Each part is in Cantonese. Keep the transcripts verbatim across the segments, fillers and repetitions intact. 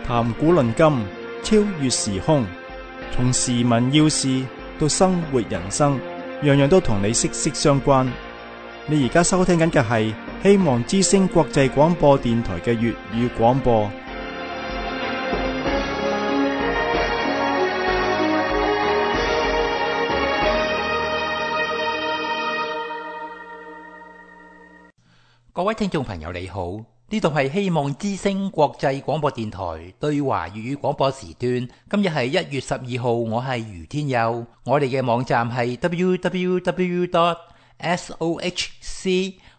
談古論今，超越時空，從時聞要事到生活人生，樣樣都同你息息相關。你而家收聽緊嘅係希望之聲國際廣播電台嘅粵語廣播。 各位聽眾朋友你好，呢度係希望之聲國際廣播電台對華粵語廣播時段。今日係一月十二號，我係余天佑。我哋嘅網站係 double-u double-u double-u dot sohcradio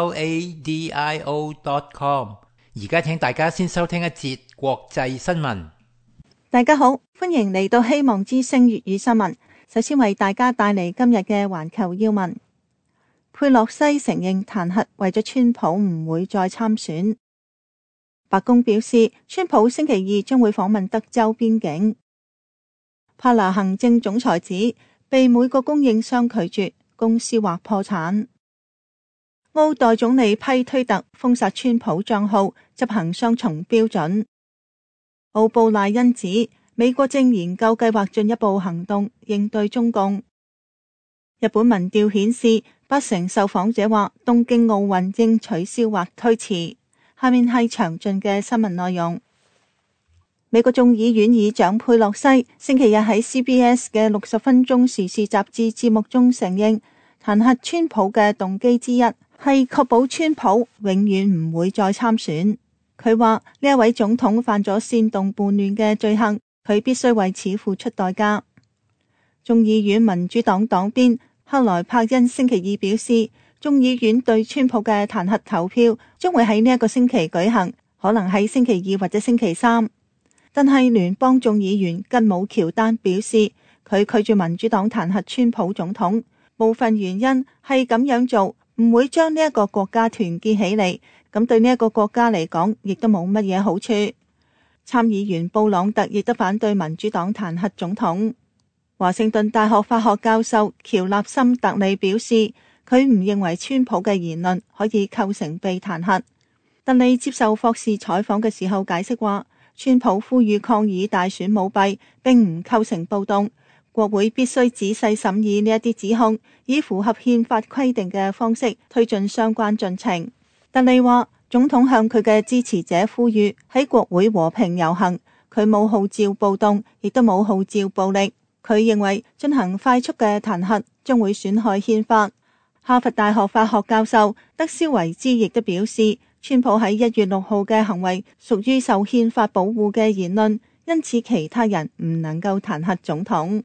dot com。而家請大家先收聽一節國際新聞。 大家好，歡迎嚟到希望之聲粵語新聞。首先為大家帶嚟今日嘅環球要聞。佩洛西承認彈劾為咗川普唔會再參選。白宮表示，川普星期二將會訪問德州邊境。帕拿行政總裁指被每個供應商拒絕，公司或破產。奧代總理批推特封殺川普賬號，執行雙重標準。奧布賴恩指美國正研究計劃進一步行動應對中共。日本民調顯示，八成受訪者話東京奧運應取消或推遲。下面係詳盡嘅新聞內容。美國眾議院議長佩洛西星期日喺 C B S 嘅六十分鐘時事雜誌節目中承認，彈劾川普嘅動機之一係確保川普永遠唔會再參選。佢話呢一位總統犯咗煽動叛亂嘅罪行，佢必須為此付出代價。眾議院民主黨黨鞭克萊柏恩星期二表示，眾議院對川普嘅彈劾投票將會喺呢一個星期舉行，可能喺星期二或者星期三。但係聯邦眾議員吉姆喬丹表示，佢拒絕民主黨彈劾川普總統，部分原因係咁樣做唔會將呢一個國家團結起嚟，咁對呢一個國家嚟講亦都冇乜嘢好處。參議員布朗特亦都反對民主黨彈劾總統。華盛頓大學法學教授喬納森特利表示，佢唔認為川普嘅言論可以構成被彈劾。特利接受霍士採訪嘅時候解釋話，川普呼籲抗議大選舞弊並唔構成暴動，國會必須仔細審議呢一啲指控，以符合憲法規定嘅方式推進相關進程。特利話，總統向佢嘅支持者呼籲喺國會和平遊行，佢冇號召暴動，亦都冇號召暴力。佢認為進行快速嘅彈劾將會損害憲法。哈佛大學法學教授德肖維茲亦都表示，川普喺一月六號嘅行為屬於受憲法保護嘅言論，因此其他人唔能夠彈劾總統。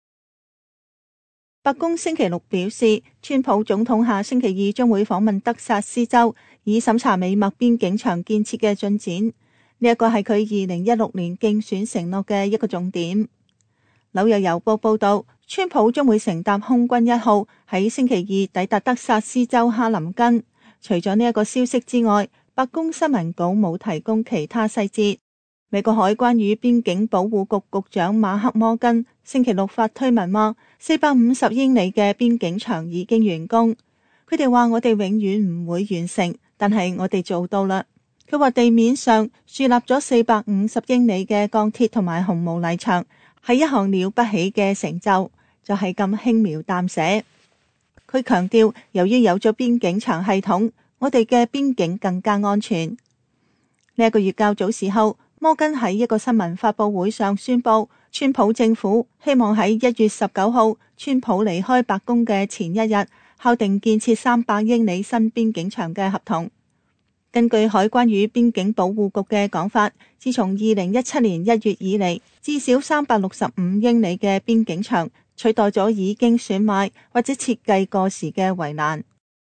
白宮星期六表示，川普總統下星期二將會訪問德薩斯州，以審查美墨邊境牆建設嘅進展。呢一個係佢二零一六年競選承諾嘅一個重點。紐約郵報報道，川普將會乘搭空軍一號喺星期二抵達德薩斯州哈林根。除咗呢一個消息之外，白宮新聞稿冇提供其他細節。美國海關與邊境保護局局長馬克摩根星期六發推文話，四百五十英里嘅邊境牆已經完工。佢哋話，我哋永遠唔會完成，但係我哋做到啦。佢話地面上樹立咗四百五十英里嘅鋼鐵同埋紅毛泥牆，係一項了不起嘅成就，就係咁輕描淡寫。佢強調，由於有咗邊境牆系統，我哋嘅邊境更加安全。呢、這、一個月較早時候，摩根喺一個新聞發佈會上宣布，川普政府希望喺一月十九號川普離開白宮嘅前一日，敲定建設三百英里新邊境牆嘅合同。根據海關與邊境保護局嘅講法，自從二零一七年一月以嚟，至少三百六十五英里嘅邊境牆取代咗已經損壞或者設計過時嘅圍欄。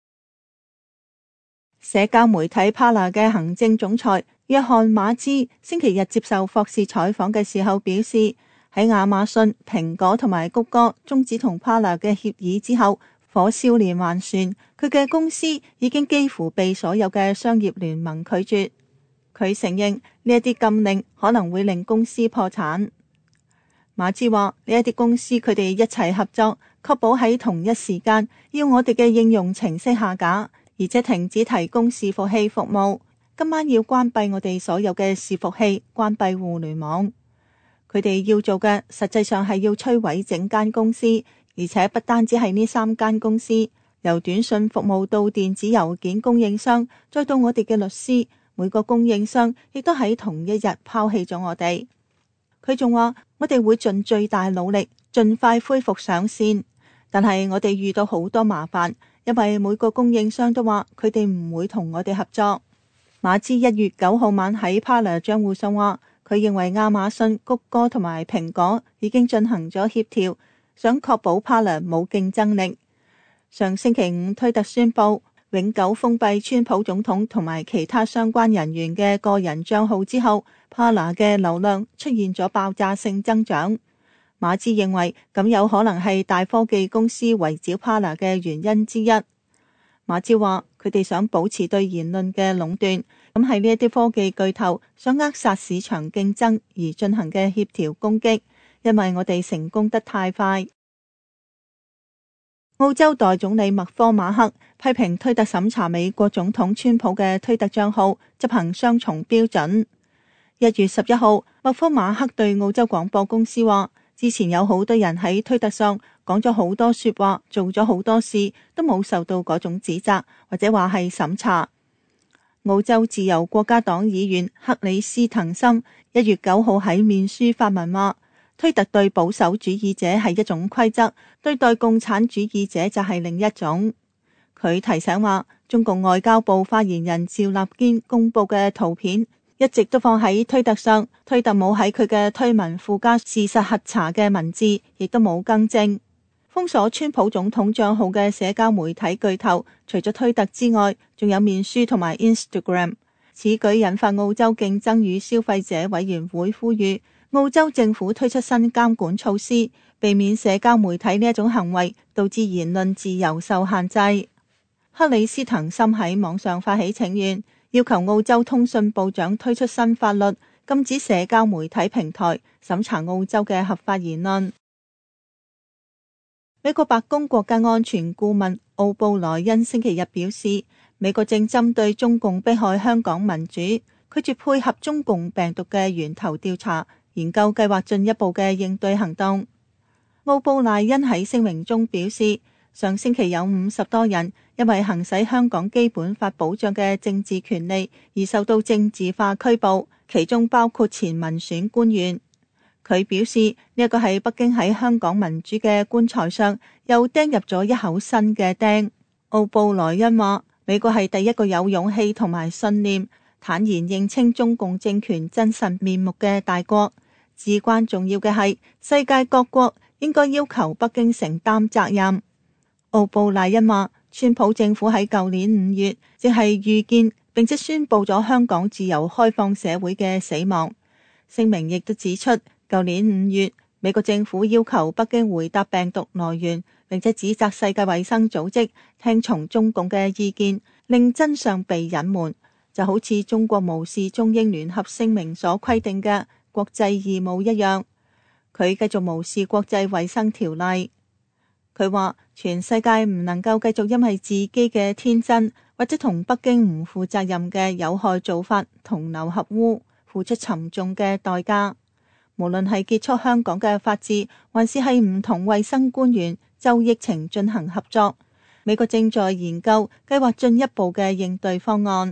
社交媒體 Parler 嘅行政總裁約翰馬茲星期日接受霍士採訪嘅時候表示，喺亞馬遜、蘋果同埋谷歌終止同 Parler 嘅協議之後，火燒連環船，佢嘅公司已經幾乎被所有嘅商業聯盟拒絕。佢承認呢一啲禁令可能會令公司破產。馬茲話，呢一啲公司佢哋一齊合作，確保喺同一時間要我哋嘅應用程式下架，而且停止提供伺服器服務。 今晚要關閉我哋所有嘅伺服器，關閉互聯網。佢哋要做嘅實際上係要摧毀整間公司，而且不單止係呢三間公司，由短信服務到電子郵件供應商，再到我哋嘅律師，每個供應商亦都喺同一日拋棄咗我哋。佢仲話我哋會盡最大努力，盡快恢復上線，但係我哋遇到好多麻煩，因為每個供應商都話佢哋唔會同我哋合作。馬茲一月九號晚喺 Parler 賬戶上話，佢認為亞馬遜、谷歌同埋蘋果已經進行咗協調，想確保 Parler 冇競爭力。上星期五，推特宣布永久封閉川普總統同埋其他相關人員嘅個人賬號之後， Parler 嘅流量出現咗爆炸性增長。馬茲認為咁有可能係大科技公司圍剿 Parler 嘅原因之一。馬茲話佢哋想保持對言論嘅壟斷，咁係呢一啲科技巨頭想扼殺市場競爭而進行嘅協調攻擊，因為我哋成功得太快。澳洲代總理麥科馬克批評推特審查美國總統川普嘅推特賬號執行雙重標準。一月十一號，麥科馬克對澳洲廣播公司話，之前有好多人喺推特上講咗好多說話，做咗好多事，都冇受到嗰種指責或者話係審查。澳洲自由國家黨議員克里斯滕森一月九號喺面書發文話，推特對保守主義者係一種規則，對待共產主義者就係另一種。佢提醒話，中共外交部發言人趙立堅公布嘅圖片一直都放喺推特上，推特冇喺佢嘅推文附加事實核查嘅文字，亦都冇更正。封鎖川普總統賬號嘅社交媒體巨頭，除咗推特之外，仲有面書同埋 Instagram。此舉引發澳洲競爭與消費者委員會呼籲澳洲政府推出新監管措施，避免社交媒體呢一種行為導致言論自由受限制。克里斯滕森喺網上發起請願，要求澳洲通訊部長推出新法律，禁止社交媒體平台審查澳洲嘅合法言論。美國白宮國家安全顧問奧布萊恩星期日表示，美國正針對中共迫害香港民主，拒絕配合中共病毒嘅源頭調查，研究計劃進一步嘅應對行動。奧布萊恩喺聲明中表示，上星期有五十多人因為行使香港基本法保障嘅政治權利而受到政治化拘捕，其中包括前民選官員。佢表示呢一個係北京喺香港民主嘅棺材上又釘入咗一口新嘅釘。奧布萊恩話，美國係第一個有勇氣同埋信念坦然認清中共政權真實面目嘅大國。至關重要嘅係，世界各國應該要求北京承擔責任。奧布萊恩話，川普政府喺舊年五月即係預見並且宣布咗香港自由開放社會嘅死亡。聲明亦都指出，舊年五月美國政府要求北京回答病毒來源，並且指責世界衛生組織聽從中共嘅意見，令真相被隱瞞，就好似中國無視中英聯合聲明所規定嘅國際義務一樣。佢繼續無視國際衛生條例。佢話全世界唔能夠繼續因為自己嘅天真或者同北京唔負責任嘅有害做法同流合污，付出沉重嘅代價。無論係結束香港嘅法治，還是係唔同衛生官員就疫情進行合作，美國正在研究計劃進一步嘅應對方案。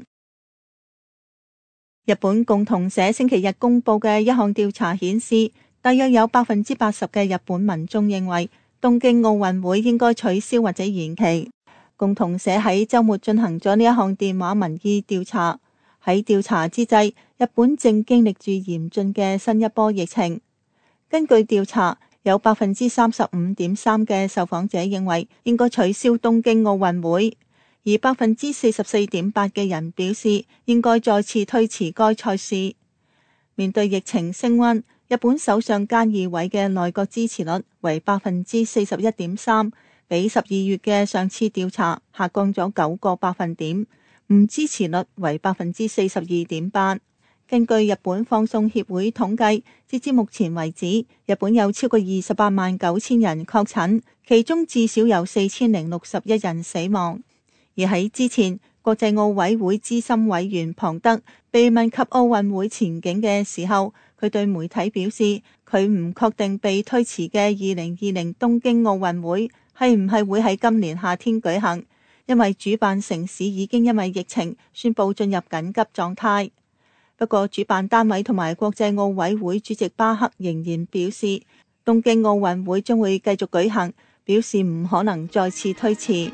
日本共同社星期日公布嘅一項調查顯示，大約有百分之八十嘅日本民眾認為東京奧運會應該取消或者延期。共同社喺週末進行咗呢一項電話民意調查。喺調查之際，日本正經歷住嚴峻嘅新一波疫情。根據調查，有百分之三十五點三嘅受訪者認為應該取消東京奧運會，而百分之四十四點八嘅人表示應該再次推遲該賽事。面對疫情升溫，日本首相菅義偉嘅內閣支持率為百分之四十一點三，比十二月嘅上次調查下降咗九個百分點。唔支持率為百分之四十二點八。根據日本放送協會統計，截至目前為止，日本有超過二十八萬九千人確診，其中至少有四千零六十一人死亡。而喺之前， 國際奧委會資深委員龐德被問及奧運會前景嘅時候，佢對媒體表示，佢唔確定被推遲嘅二零二零東京奧運會係唔係會喺今年夏天舉行，因為主辦城市已經因為疫情宣布進入緊急狀態。不過主辦單位同埋國際奧委會主席巴克仍然表示，東京奧運會將會繼續舉行，表示唔可能再次推遲。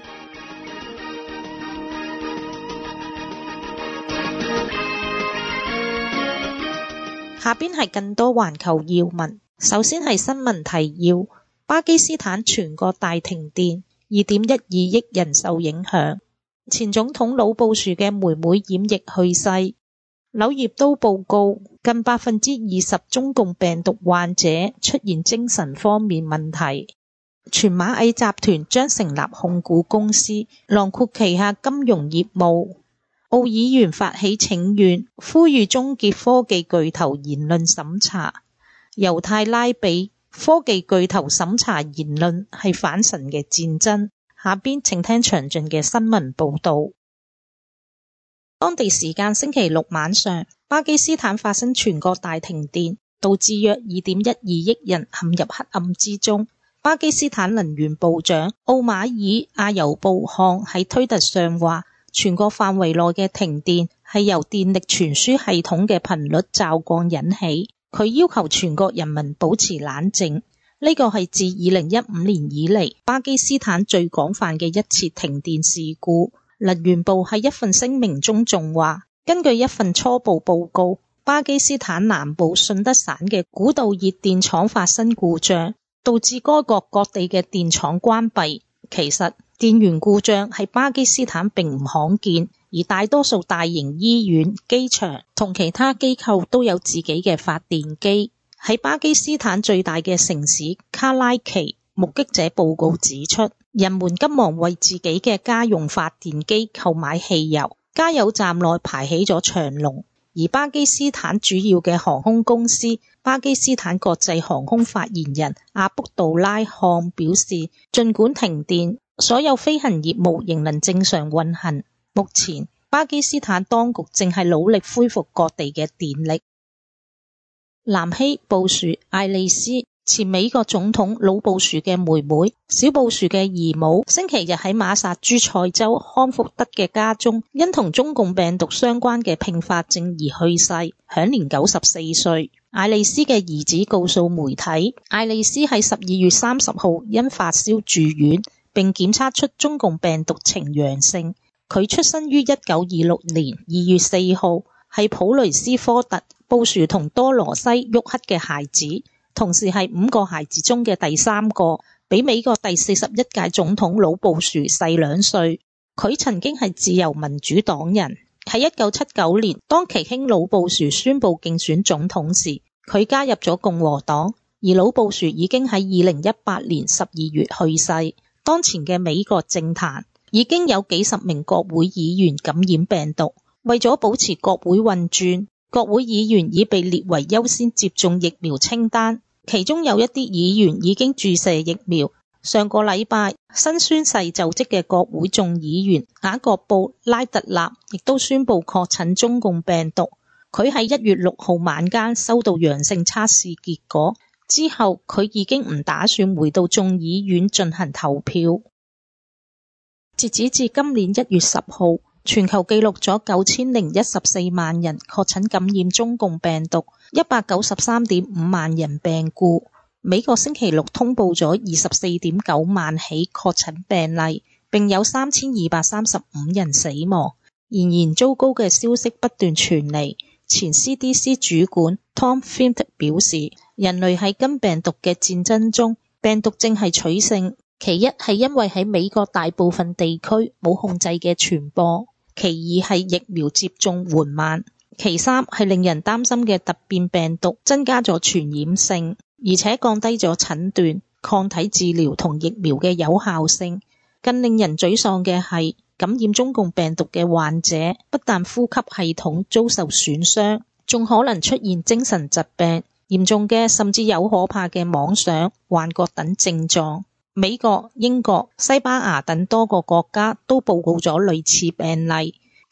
下邊係更多環球要聞，首先係新聞提要：巴基斯坦全國大停電，二點一二億人受影響。前總統老布殊嘅妹妹染疫去世。柳葉刀報告，近百分之二十中共病毒患者出現精神方面問題。全螞蟻集團將成立控股公司，囊括旗下金融業務。奧議員發起請願，呼籲終結科技巨頭言論審查。猶太拉比，科技巨頭審查言論係反神嘅戰爭。下邊請聽詳盡嘅新聞報道。當地時間星期六晚上，巴基斯坦發生全國大停電，導致約二點一二億人陷入黑暗之中。巴基斯坦能源部長奧馬爾阿尤布漢喺推特上話，全國範圍內嘅停電係由電力傳輸系統嘅頻率驟降引起。佢要求全國人民保持冷靜。呢個係自二零一五年以嚟巴基斯坦最廣泛嘅一次停電事故。能源部喺一份聲明中仲話，根據一份初步報告，巴基斯坦南部順德省嘅古道熱電廠發生故障，導致該國各地嘅電廠關閉。其實電源故障喺巴基斯坦並唔罕見，而大多數大型醫院、機場同其他機構都有自己嘅發電機。喺巴基斯坦最大嘅城市卡拉奇，目擊者報告指出，人們急忙為自己嘅家用發電機購買汽油，加油站內排起咗長龍。而巴基斯坦主要嘅航空公司巴基斯坦國際航空發言人阿卜杜拉漢表示，儘管停電，所有飛行業務仍能正常運行。目前巴基斯坦當局正係努力恢復各地嘅電力。南希布殊艾利斯，前美國總統老布殊嘅妹妹，小布殊嘅姨母，星期日喺馬薩諸塞州康福德嘅家中，因同中共病毒相關嘅併發症而去世，享年九十四歲。艾利斯嘅兒子告訴媒體，艾利斯喺十二月三十號因發燒住院，並檢測出中共病毒呈陽性。佢出生於一九二六年二月四號，係普雷斯科特布殊同多羅西沃克嘅孩子。同時係五個孩子中嘅第三個，比美國第四十一屆總統老布殊細兩歲。佢曾經係自由民主黨人。喺一九七九年，當其兄老布殊宣布競選總統時，佢加入咗共和黨。而老布殊已經喺二零一八年十二月去世。當前嘅美國政壇已經有幾十名國會議員感染病毒。為咗保持國會運轉，國會議員已被列為優先接種疫苗清單，其中有一啲議員已經注射疫苗。上個禮拜，新宣誓就職嘅國會眾議員雅各布拉特納亦都宣布確診中共病毒。佢喺一月六號晚間收到陽性測試結果，之後佢已經唔打算回到眾議院進行投票。截止至今年一月十號，全球記錄咗九千零一十四萬人確診感染中共病毒，一百九十三點五萬人病故。美國星期六通報咗二十四點九萬起確診病例，並有三千二百三十五人死亡。仍然糟糕嘅消息不斷傳嚟。前 C D C 主管 Tom Fint 表示，人類喺跟病毒嘅戰爭中，病毒正係取勝。其一係因為喺美國大部分地區冇控制嘅傳播。其二係疫苗接種緩慢，其三係令人擔心嘅突變病毒增加咗傳染性，而且降低咗診斷、抗體治療同疫苗嘅有效性。更令人沮喪嘅係，感染中共病毒嘅患者不但呼吸系統遭受損傷，仲可能出現精神疾病，嚴重嘅甚至有可怕嘅妄想、幻覺等症狀。美國、英國、西班牙等多個國家都報告咗類似病例。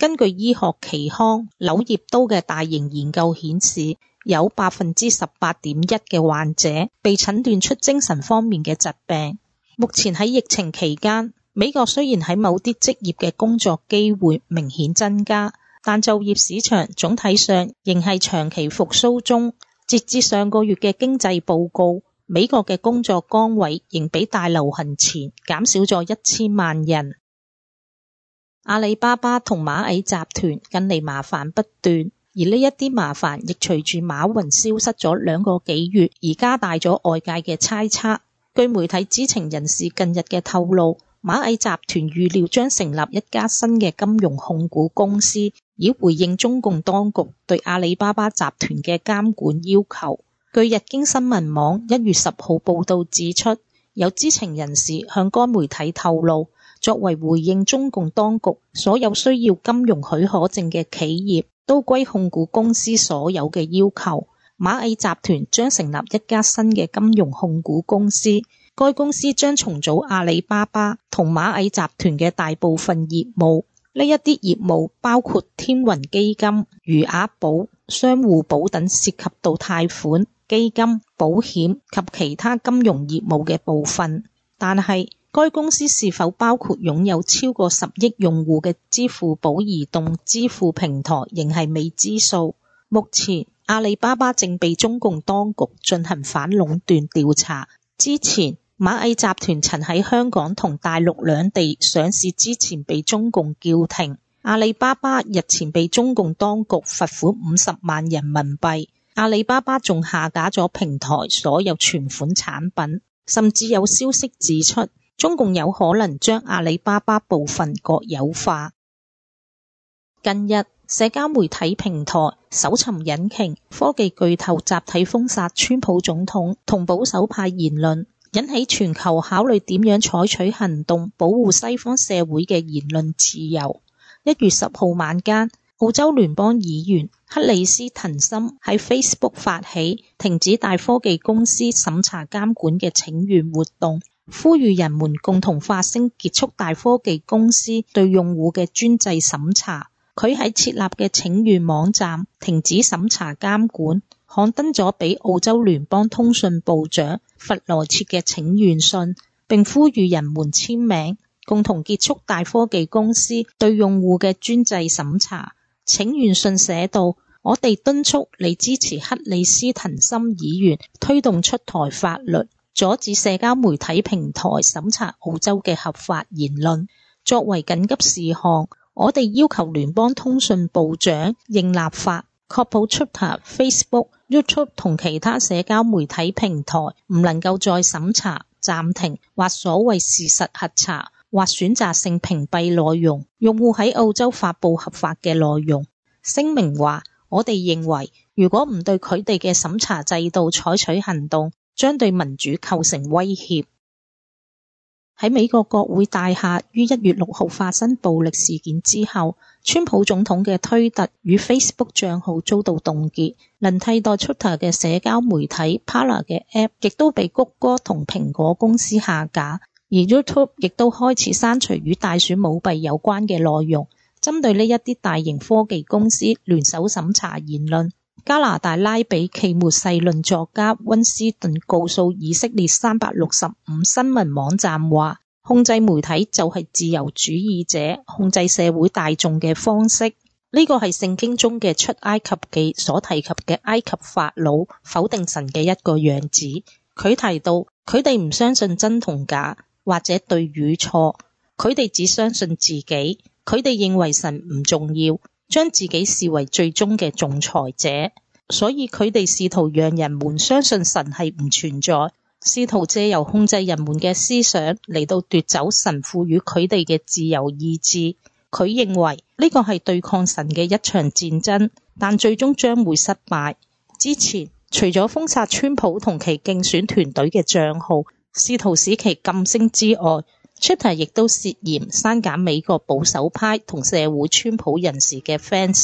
根據醫學期刊《柳葉刀》嘅大型研究顯示，有百分之十八點一嘅患者被診斷出精神方面嘅疾病。目前喺疫情期間，美國雖然喺某啲職業嘅工作機會明顯增加，但就業市場總體上仍係長期復甦中。截至上個月嘅經濟報告，美國嘅工作崗位仍比大流行前減少咗一千萬人。阿里巴巴同螞蟻集團近嚟麻煩不斷，而呢一啲麻煩亦隨住馬雲消失咗兩個幾月而加大咗外界嘅猜測。據媒體知情人士近日嘅透露，螞蟻集團預料將成立一家新嘅金融控股公司，以回應中共當局對阿里巴巴集團嘅監管要求。據日經新聞網一月十號報道指出，有知情人士向該媒體透露，作為回應中共當局，所有需要金融許可證嘅企業都歸控股公司所有嘅要求。螞蟻集團將成立一家新嘅金融控股公司，該公司將重組阿里巴巴同螞蟻集團嘅大部分業務。呢一啲業務包括天雲基金、餘額寶、商戶寶等涉及到貸款、基金、保險及其他金融業務嘅部分。但係該公司是否包括擁有超過十億用戶嘅支付寶移動支付平台，仍係未知數。目前阿里巴巴正被中共當局進行反壟斷調查。之前螞蟻集團曾喺香港同大陸兩地上市之前被中共叫停。阿里巴巴日前被中共當局罰款五十萬人民幣。阿里巴巴仲下架咗平台所有存款產品，甚至有消息指出，中共有可能將阿里巴巴部分國有化。近日，社交媒體平台、搜尋引擎、科技巨頭集體封殺川普總統同保守派言論，引起全球考慮點樣採取行動保護西方社會嘅言論自由。一月十號晚間，澳洲聯邦議員克里斯滕森喺 Facebook 發起停止大科技公司審查監管嘅請願活動，呼籲人們共同發聲結束大科技公司對用戶嘅專制審查。佢喺設立嘅請願網站停止審查監管，刊登咗俾澳洲聯邦通訊部長弗羅切嘅請願信，並呼籲人們簽名，共同結束大科技公司對用戶嘅專制審查。請願信寫道：我哋敦促你支持克里斯滕森議員推動出台法律，阻止社交媒體平台審查澳洲嘅合法言論。作為緊急事項，我哋要求聯邦通訊部長應立法，確保 Twitter、Facebook、YouTube 同其他社交媒體平台唔能夠再審查、暫停或所謂事實核查或選擇性屏蔽內容，用戶喺澳洲發布合法嘅內容。聲明話，我哋認為如果唔對佢哋嘅審查制度採取行動，將對民主構成威脅。喺美國國會大廈於一月六號發生暴力事件之後，川普總統嘅推特與 Facebook 賬號遭到凍結，能替代 Twitter 嘅社交媒體 Parler 嘅 App 亦都被谷歌同蘋果公司下架，而 YouTube 亦都開始刪除與大選舞弊有關嘅內容。針對呢一啲大型科技公司聯手審查言論，加拿大拉比暨末世論作家溫斯頓告訴以色列三百六十五新聞網站話，控制媒體就係自由主義者控制社會大眾嘅方式。呢個係聖經中嘅出埃及記所提及嘅埃及法老否定神嘅一個樣子。佢提到佢哋唔相信真同假或者對與錯，佢哋只相信自己。佢哋認為神唔重要，將自己視為最終嘅仲裁者，所以佢哋試圖讓人們相信神係唔存在，試圖借由控制人們嘅思想嚟到奪走神賦予佢哋嘅自由意志。佢認為呢個係對抗神嘅一場戰爭，但最終將會失敗。之前除咗封殺川普同其競選團隊嘅賬號，試圖使其噤聲之外，Twitter 亦都涉嫌刪減美國保守派同社會川普人士嘅 fans。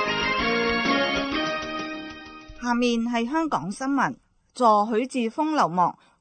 下面係香港新聞，助許智峰流亡，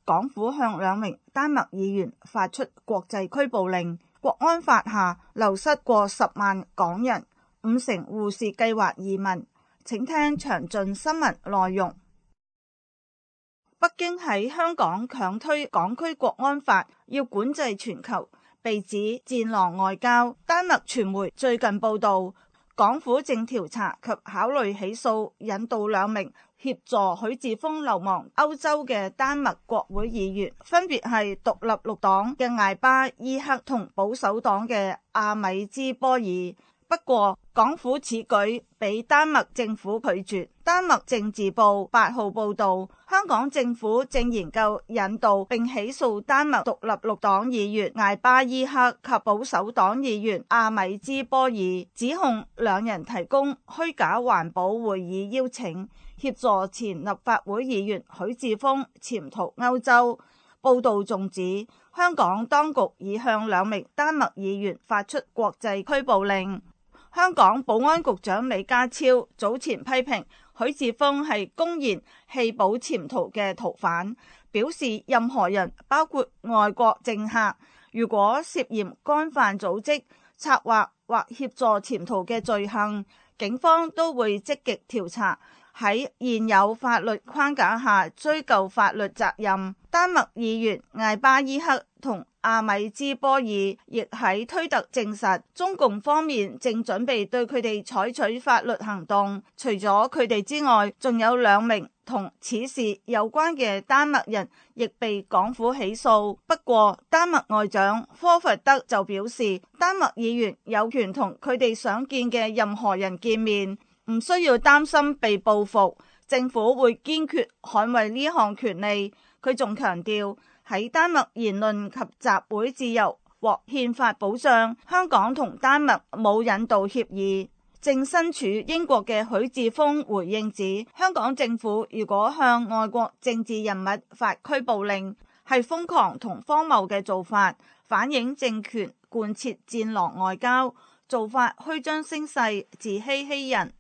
港府向兩名丹麥議員發出國際拘捕令，國安法下流失過十萬港人，五成護士計劃移民。請聽詳盡新聞內容。北京喺香港強推港區國安法，要管制全球，被指戰狼外交。丹麥傳媒最近報道，港府正調查及考慮起訴引渡兩名協助許智峰流亡歐洲嘅丹麥國會議員，分別係獨立綠黨嘅艾巴伊克同保守黨嘅阿米茲波爾。不過，港府此舉被丹麥政府拒絕。丹麥政治報八號報道，香港政府正研究引渡並起訴丹麥獨立綠黨議員艾巴伊克及保守黨議員阿米茲波爾，指控兩人提供虛假環保會議邀請，協助前立法會議員許智峰潛逃歐洲。報道仲指，香港當局已向兩名丹麥議員發出國際拘捕令。香港保安局長李家超早前批評許智峰係公然棄保潛逃嘅逃犯，表示任何人包括外國政客，如果涉嫌干犯組織、策劃或協助潛逃嘅罪行，警方都會積極調查，喺現有法律框架下追究法律責任。丹麥議員艾巴伊克同阿米茲波爾亦喺推特證實，中共方面正準備對佢哋採取法律行動。除咗佢哋之外，仲有兩名同此事有關嘅丹麥人亦被港府起訴。不過，丹麥外長科弗德就表示，丹麥議員有權同佢哋想見嘅任何人見面，唔需要擔心被報復，政府會堅決捍衛呢項權利。佢仲強調，喺丹麥言論及集會自由獲憲法保障，香港同丹麥冇引渡協議。正身處英國嘅許智峰回應指，香港政府如果向外國政治人物發拘捕令，係瘋狂同荒謬嘅做法，反映政權貫徹戰狼外交，做法虛張聲勢，自欺欺人。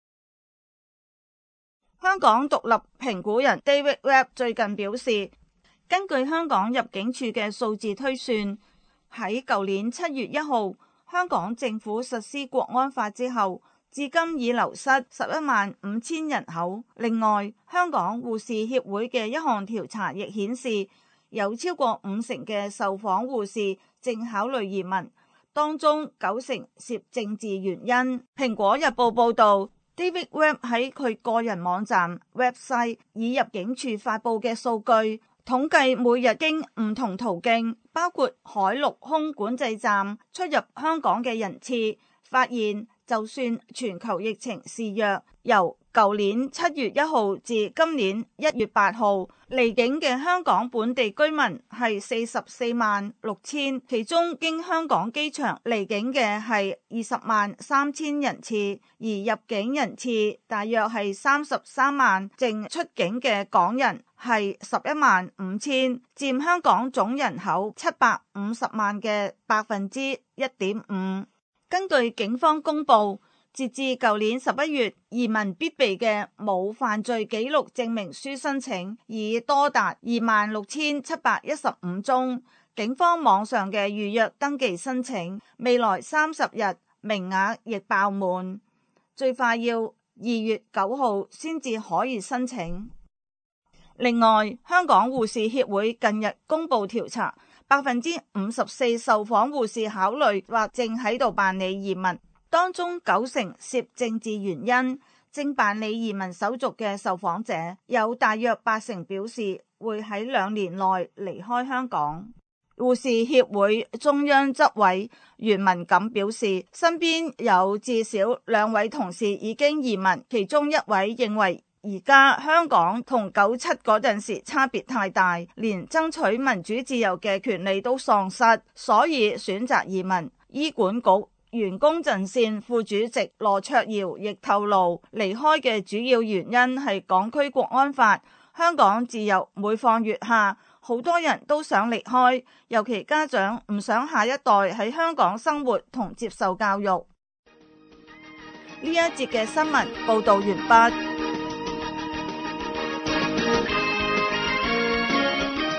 香港獨立評估人 David Webb 最近表示，根據香港入境處嘅數字推算，喺舊年七月一號香港政府實施國安法之後，至今已流失十一萬五千人口。另外，香港護士協會嘅一項調查亦顯示，有超過五成嘅受訪護士正考慮移民，當中九成涉政治原因。蘋果日報報道，David Webb 喺佢個人網站 website 以入境處發布嘅數據，統計每日經唔同途徑，包括海陸空管制站出入香港嘅人次，發現就算全球疫情肆虐，由舊年七月一號至今年一月八號離境嘅香港本地居民係四十四萬六千，其中經香港機場離境嘅係二十萬三千人次，而入境人次大約係三十三萬，淨出境嘅港人係十一萬五千，佔香港總人口七百五十萬嘅百分之一點五。根據警方公布，截至舊年十一月，移民必備嘅冇犯罪記錄證明書申請已多達二萬六千七百一十五宗。警方網上嘅預約登記申請，未來三十日名額亦爆滿，最快要二月九號先至可以申請。另外，香港護士協會近日公布調查，百分之五十四受訪護士考慮或正喺度辦理移民，當中九成涉政治原因。正辦理移民手續嘅受訪者有大約八成表示會喺兩年內離開香港。護士協會中央執委袁文錦表示，身邊有至少兩位同事已經移民，其中一位認為而家香港同九七嗰陣時差別太大，連爭取民主自由嘅權利都喪失，所以選擇移民。醫管局員工陣線副主席羅卓瑤亦透露，離開嘅主要原因係港區國安法，香港自由每況愈下，好多人都想離開，尤其家長唔想下一代喺香港生活同接受教育。呢一節嘅新聞報道完畢。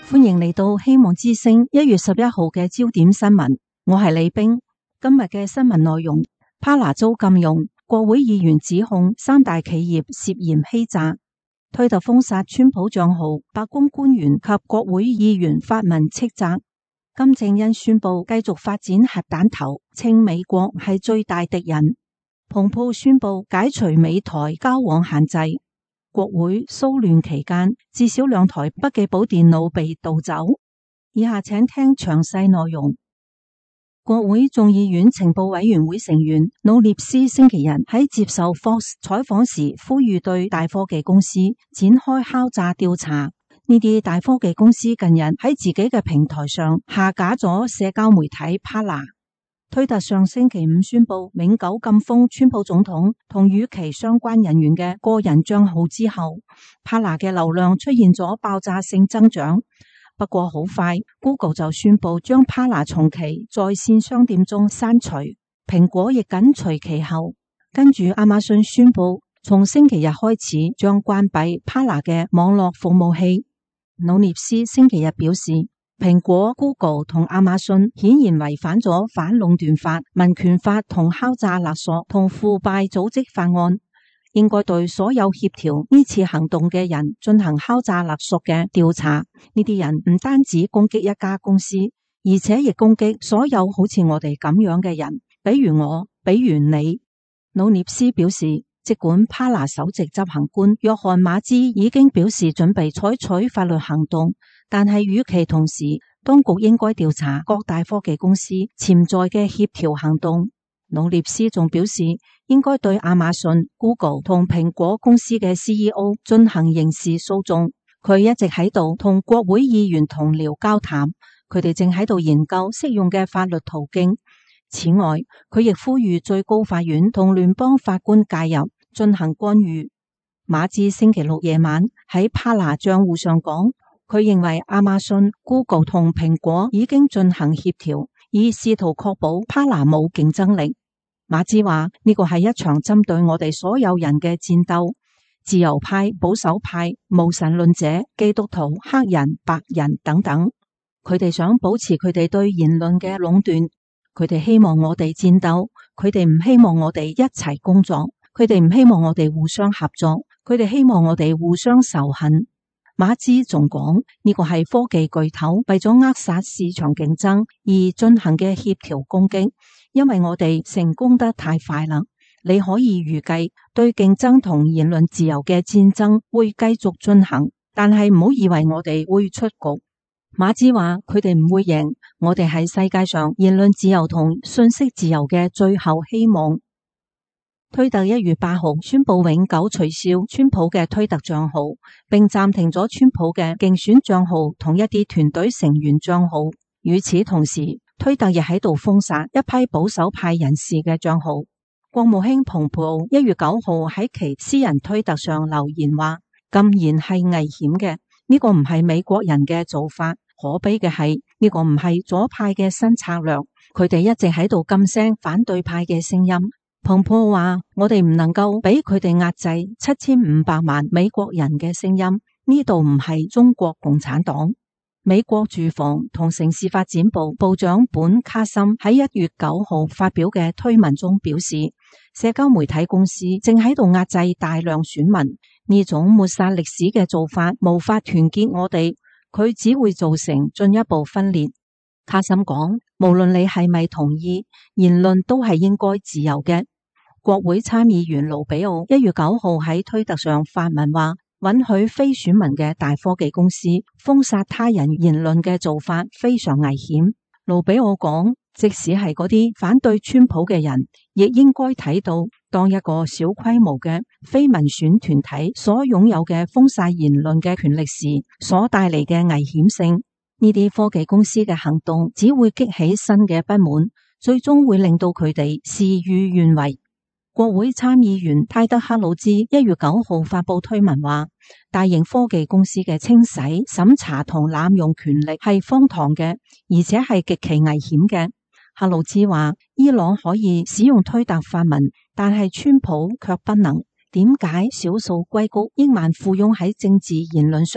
歡迎嚟到希望之聲一月十一號嘅焦點新聞，我係李冰。今日嘅新聞內容，Parler遭禁用，國會議員指控三大企業涉嫌欺詐，推特封殺川普賬號，白宮官員及國會議員發文斥責。金正恩宣布繼續發展核彈頭，稱美國係最大敵人。蓬佩奧宣布解除美台交往限制。國會騷亂期間，至少兩台筆記簿電腦被盜走。以下請聽詳細內容。國會眾議院情報委員會成員努涅斯星期日喺接受 Fox 採訪時，呼籲對大科技公司展開敲詐調查。呢啲大科技公司近日喺自己嘅平台上下架咗社交媒體 Parler。推特上星期五宣布永久禁封川普總統同與其相關人員嘅個人賬號之後，Parler嘅流量出現咗爆炸性增長。不過好快 ，Google 就宣布將 Parler 從其在線商店中刪除，蘋果亦緊隨其後。跟住亞馬遜宣布從星期日開始將關閉 Parler 嘅網絡服務器。努涅斯星期日表示，蘋果、Google 同亞馬遜顯然違反咗反壟斷法、民權法同敲詐勒索同腐敗組織法案，應該對所有協調呢次行動嘅人進行敲詐勒索嘅調查。呢啲人唔單止攻擊一家公司，而且亦攻擊所有好似我哋咁樣嘅人，比如我，比如你。努涅斯表示，儘管 Parler 首席執行官約翰馬茲已經表示準備採取法律行動，但係與其同時，當局應該調查各大科技公司潛在嘅協調行動。努涅斯仲表示，應該對亞馬遜、Google 同蘋果公司嘅 C E O 進行刑事訴訟。佢一直喺度同國會議員同僚交談，佢哋正喺度研究適用嘅法律途徑。此外，佢亦呼籲最高法院同聯邦法官介入，進行干預。馬茲星期六夜晚喺 Parler 賬戶上講，佢認為亞馬遜、Google 同蘋果已經進行協調，以試圖確保 Parler 冇競爭力。馬茲話呢個係一場針對我哋所有人嘅戰鬥，自由派、保守派、無神論者、基督徒、黑人、白人等等，佢哋想保持佢哋對言論嘅壟斷。佢哋希望我哋戰鬥，佢哋唔希望我哋一齊工作，佢哋唔希望我哋互相合作，佢哋希望我哋互相仇恨。馬茲仲講，呢個係科技巨頭為咗扼殺市場競爭而進行嘅協調攻擊，因為我哋成功得太快啦。你可以預計對競爭同言論自由嘅戰爭會繼續進行，但係唔好以為我哋會出局。馬茲話佢哋唔會贏，我哋係世界上言論自由同信息自由嘅最後希望。推特一月八號宣布永久取消川普嘅推特賬號，並暫停咗川普嘅競選賬號同一啲團隊成員賬號。與此同時，推特亦喺度封殺一批保守派人士嘅賬號。國務卿蓬佩奧一月九號喺其私人推特上留言話，禁言係危險嘅，呢個唔係美國人嘅做法。可悲嘅係，呢個唔係左派嘅新策略，佢哋一直喺度噤聲反對派嘅聲音。蓬佩奧話，我哋唔能夠俾佢哋壓制七千五百萬美國人嘅聲音，呢度唔係中國共產黨。美國住房同城市發展部部長本卡森喺一月九號發表嘅推文中表示，社交媒體公司正喺度壓制大量選民，呢種抹殺歷史嘅做法無法團結我哋。佢只會造成進一步分裂。卡森講，無論你係咪同意，言論都係應該自由嘅。國會參議員盧比奧一月九號喺推特上發文話，允許非選民嘅大科技公司封殺他人言論嘅做法非常危險。盧比奧講，即使係嗰啲反對川普嘅人，亦應該睇到，當一個小規模嘅非民選團體所擁有嘅封殺言論嘅權力時，所帶嚟嘅危險性。呢啲科技公司嘅行動只會激起新嘅不滿，最終會令到佢哋事與願違。國會參議員泰德克魯茲一月九號發佈推文話，大型科技公司嘅清洗、審查同濫用權力係荒唐嘅，而且係極其危險嘅。克魯茲話，伊朗可以使用推特發文，但係川普卻不能。點解少數硅谷億萬富翁喺政治言論上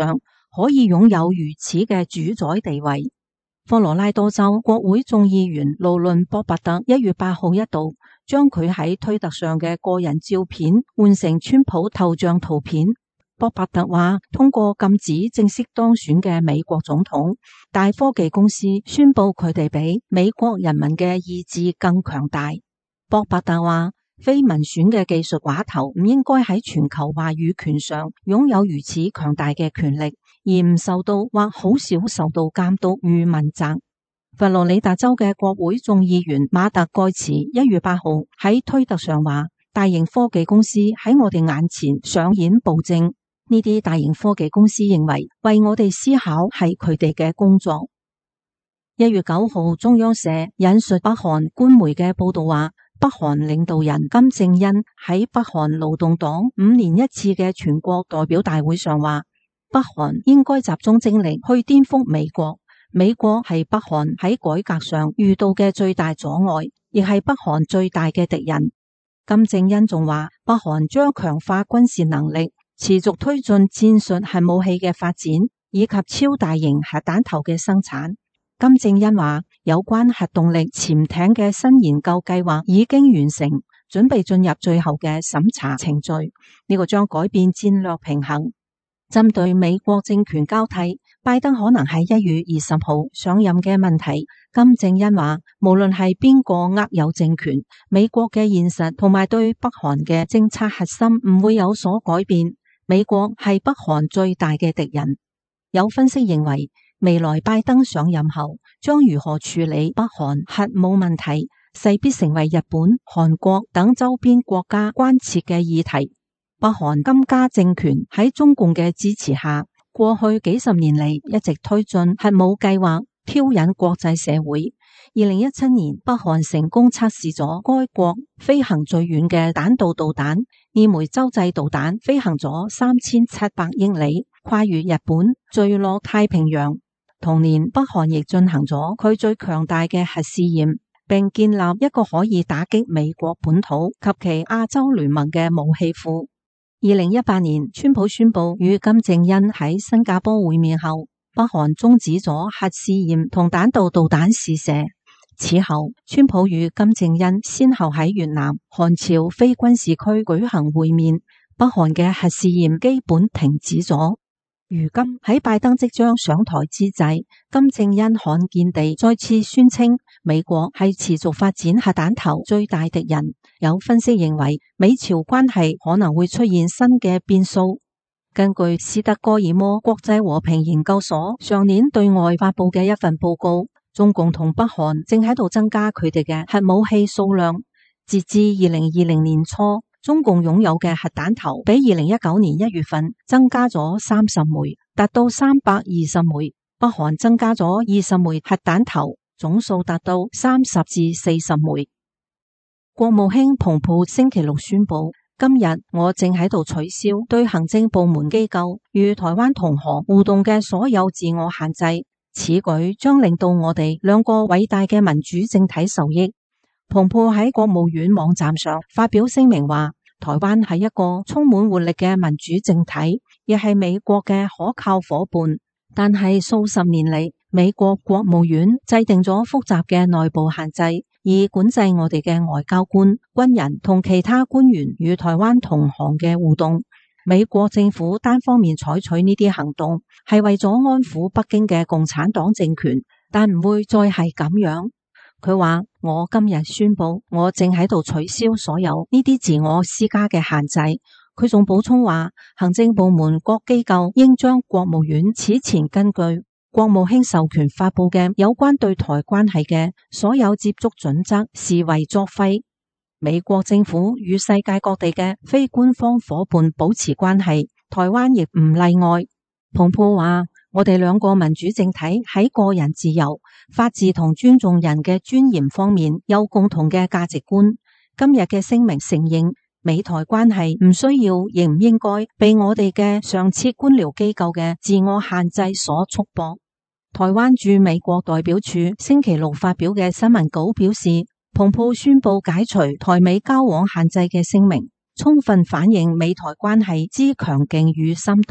可以擁有如此嘅主宰地位。科羅拉多州國會眾議員勞倫博伯特一月八號一度將佢喺推特上嘅個人照片換成川普頭像圖片。博伯特話，通過禁止正式當選嘅美國總統，大科技公司宣布佢哋比美國人民嘅意志更強大。博伯特話，非民選嘅技術寡頭唔應該喺全球話語權上擁有如此強大嘅權力，而唔受到或好少受到監督與問責。佛羅里達州嘅國會眾議員馬特蓋茨一月八號喺推特上話，大型科技公司喺我哋眼前上演暴政。呢啲大型科技公司認為為我哋思考係佢哋嘅工作。一月九號，中央社引述北韓官媒嘅報道話，北韓領導人金正恩喺北韓勞動黨五年一次嘅全國代表大會上話，北韓應該集中精力去顛覆美國，美國係北韓喺改革上遇到嘅最大阻礙，亦係北韓最大嘅敵人。金正恩仲話，北韓將強化軍事能力，持續推進戰術核武器嘅發展，以及超大型核彈頭嘅生產。金正恩話，有關核動力潛艇嘅新研究計劃已經完成，準備進入最後嘅審查程序。呢個將改變戰略平衡。針對美國政權交替，拜登可能喺一月二十號上任嘅問題，金正恩話，無論係邊個握有政權，美國嘅現實同埋對北韓嘅政策核心唔會有所改變。美國係北韓最大嘅敵人。有分析認為，未來拜登上任後將如何處理北韓核武問題，勢必成為日本、韓國等周邊國家關切嘅議題。北韓金家政權喺中共嘅支持下，過去幾十年嚟一直推進核武計劃，挑釁國際社會。二零一七年，北韓成功測試咗該國飛行最遠嘅彈道導彈，呢枚洲際導彈飛行咗三千七百英里，跨越日本，墜落太平洋。同年，北韓亦進行咗佢最強大嘅核試驗，並建立一個可以打擊美國本土及其亞洲聯盟嘅武器庫。二零一八年，川普宣布與金正恩喺新加坡會面後，北韓終止咗核試驗同彈道導彈試射。此後，川普與金正恩先後喺越南、韓朝非軍事區舉行會面，北韓嘅核試驗基本停止咗。如今喺拜登即將上台之際，金正恩罕見地再次宣稱美國係持續發展核彈頭最大敵人。有分析認為，美朝關係可能會出現新嘅變數。根據斯德哥爾摩國際和平研究所上年對外發佈嘅一份報告，中共同北韓正喺度增加佢哋嘅核武器數量。截至二零二零年初，中共擁有嘅核彈頭比二零一九年一月份增加咗三十枚，達到三百二十枚。北韓增加咗二十枚核彈頭，總數達到三十至四十枚。國務卿蓬佩奧星期六宣布，今日我正喺度取消對行政部門機構與台灣同行互動嘅所有自我限制。此舉將令到我哋兩個偉大嘅民主政體受益。蓬佩奧喺國務院網站上發表聲明話，台灣係一個充滿活力嘅民主政體，亦係美國嘅可靠夥伴。但係數十年嚟，美國國務院制定咗複雜嘅內部限制，以管制我哋嘅外交官、軍人同其他官員與台灣同行嘅互動。美國政府單方面採取呢啲行動，係為咗安撫北京嘅共產黨政權，但唔會再係咁樣。佢話：我今日宣布，我正喺度取消所有呢啲自我施加嘅限制。佢仲補充話，行政部門各機構應將國務院此前根據國務卿授權發佈嘅有關對台關係嘅所有接觸準則視為作廢。美國政府與世界各地嘅非官方夥伴保持關係，台灣亦唔例外。蓬佩奧話：我哋兩個民主政體喺個人自由、法治同尊重人嘅尊嚴方面有共同嘅價值觀。今日嘅聲明承認，美台關係唔需要亦唔應該被我哋嘅上次官僚機構嘅自我限制所束縛。台灣駐美國代表處星期六發表嘅新聞稿表示，蓬佩奧宣布解除台美交往限制嘅聲明，充分反映美台關係之強勁與深度，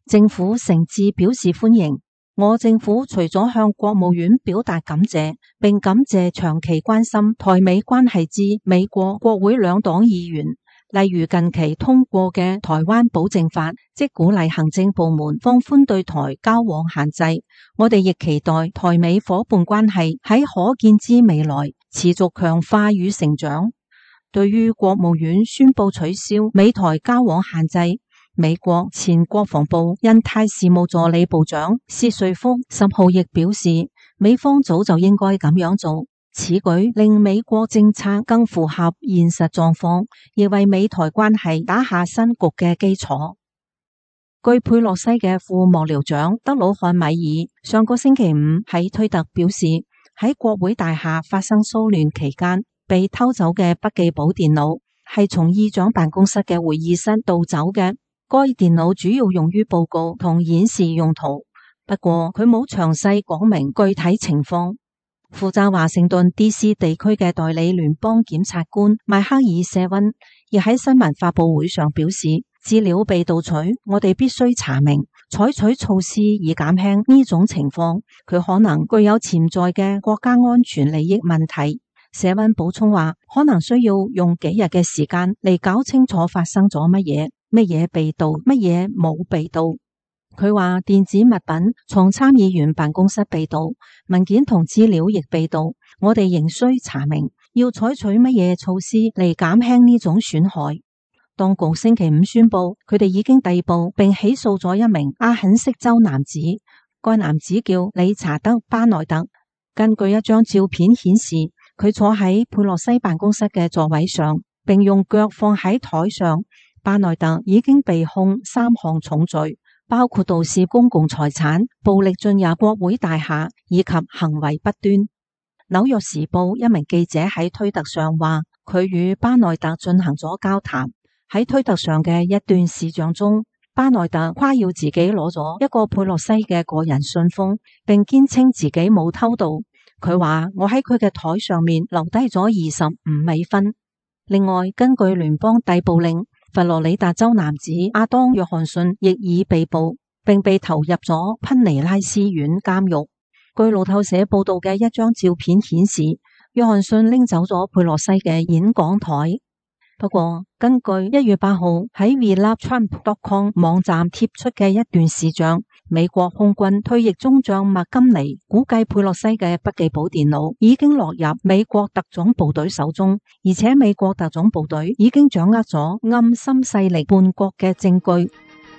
政府誠摯表示歡迎。我政府除咗向國務院表達感謝，並感謝長期關心台美關係之美國國會兩黨議員，例如近期通過嘅台灣保證法，即鼓勵行政部門放寬對台交往限制。我哋亦期待台美夥伴關係喺可見之未來持續強化與成長。對於國務院宣布取消美台交往限制，美國前國防部印太事務助理部長薛瑞福十號亦表示，美方早就應該咁樣做，此舉令美國政策更符合現實狀況，亦為美台關係打下新局嘅基礎。據佩洛西嘅副幕僚長德魯漢米爾上個星期五喺推特表示，喺國會大廈發生騷亂期間被偷走嘅筆記簿電腦係從議長辦公室嘅會議室盜走嘅。該電腦主要用於報告同演示用途，不過佢冇詳細講明具體情況。負責華盛頓 D C 地區嘅代理聯邦檢察官邁克爾謝溫亦喺新聞發佈會上表示，資料被盜取，我哋必須查明，採取措施以減輕呢種情況，佢可能具有潛在嘅國家安全利益問題。謝溫補充話，可能需要用幾日嘅時間嚟搞清楚發生咗乜嘢。乜嘢被盜，乜嘢冇被盜。佢話電子物品從參議員辦公室被盜，文件同資料亦被盜。我哋仍需查明，要採取乜嘢措施嚟減輕呢種損害。當局星期五宣布，佢哋已經逮捕並起訴咗一名阿肯色州男子，該男子叫理查德巴內特。根據一張照片顯示，佢坐喺佩洛西辦公室嘅座位上，並用腳放喺台上。巴內特已經被控三項重罪，包括盜竊公共財產、暴力進入國會大廈以及行為不端。紐約時報一名記者喺推特上話，佢與巴內特進行咗交談。喺推特上嘅一段視像中，巴內特誇耀自己攞咗一個佩洛西嘅個人信封，並堅稱自己冇偷盜。佢話，我喺佢嘅台上面留低咗二十五美分。另外，根據聯邦逮捕令，佛羅里達州男子阿當約翰遜亦已被捕，並被投入咗噴尼拉斯縣監獄。據路透社報道嘅一張照片顯示，約翰遜拎走咗佩洛西嘅演講台。不過，根據一月八號喺 we love trump dot com 網站貼出嘅一段視像，美國空軍退役中將麥金尼估計佩洛西嘅筆記簿電腦已經落入美國特種部隊手中，而且美國特種部隊已經掌握咗暗心勢力叛國嘅證據。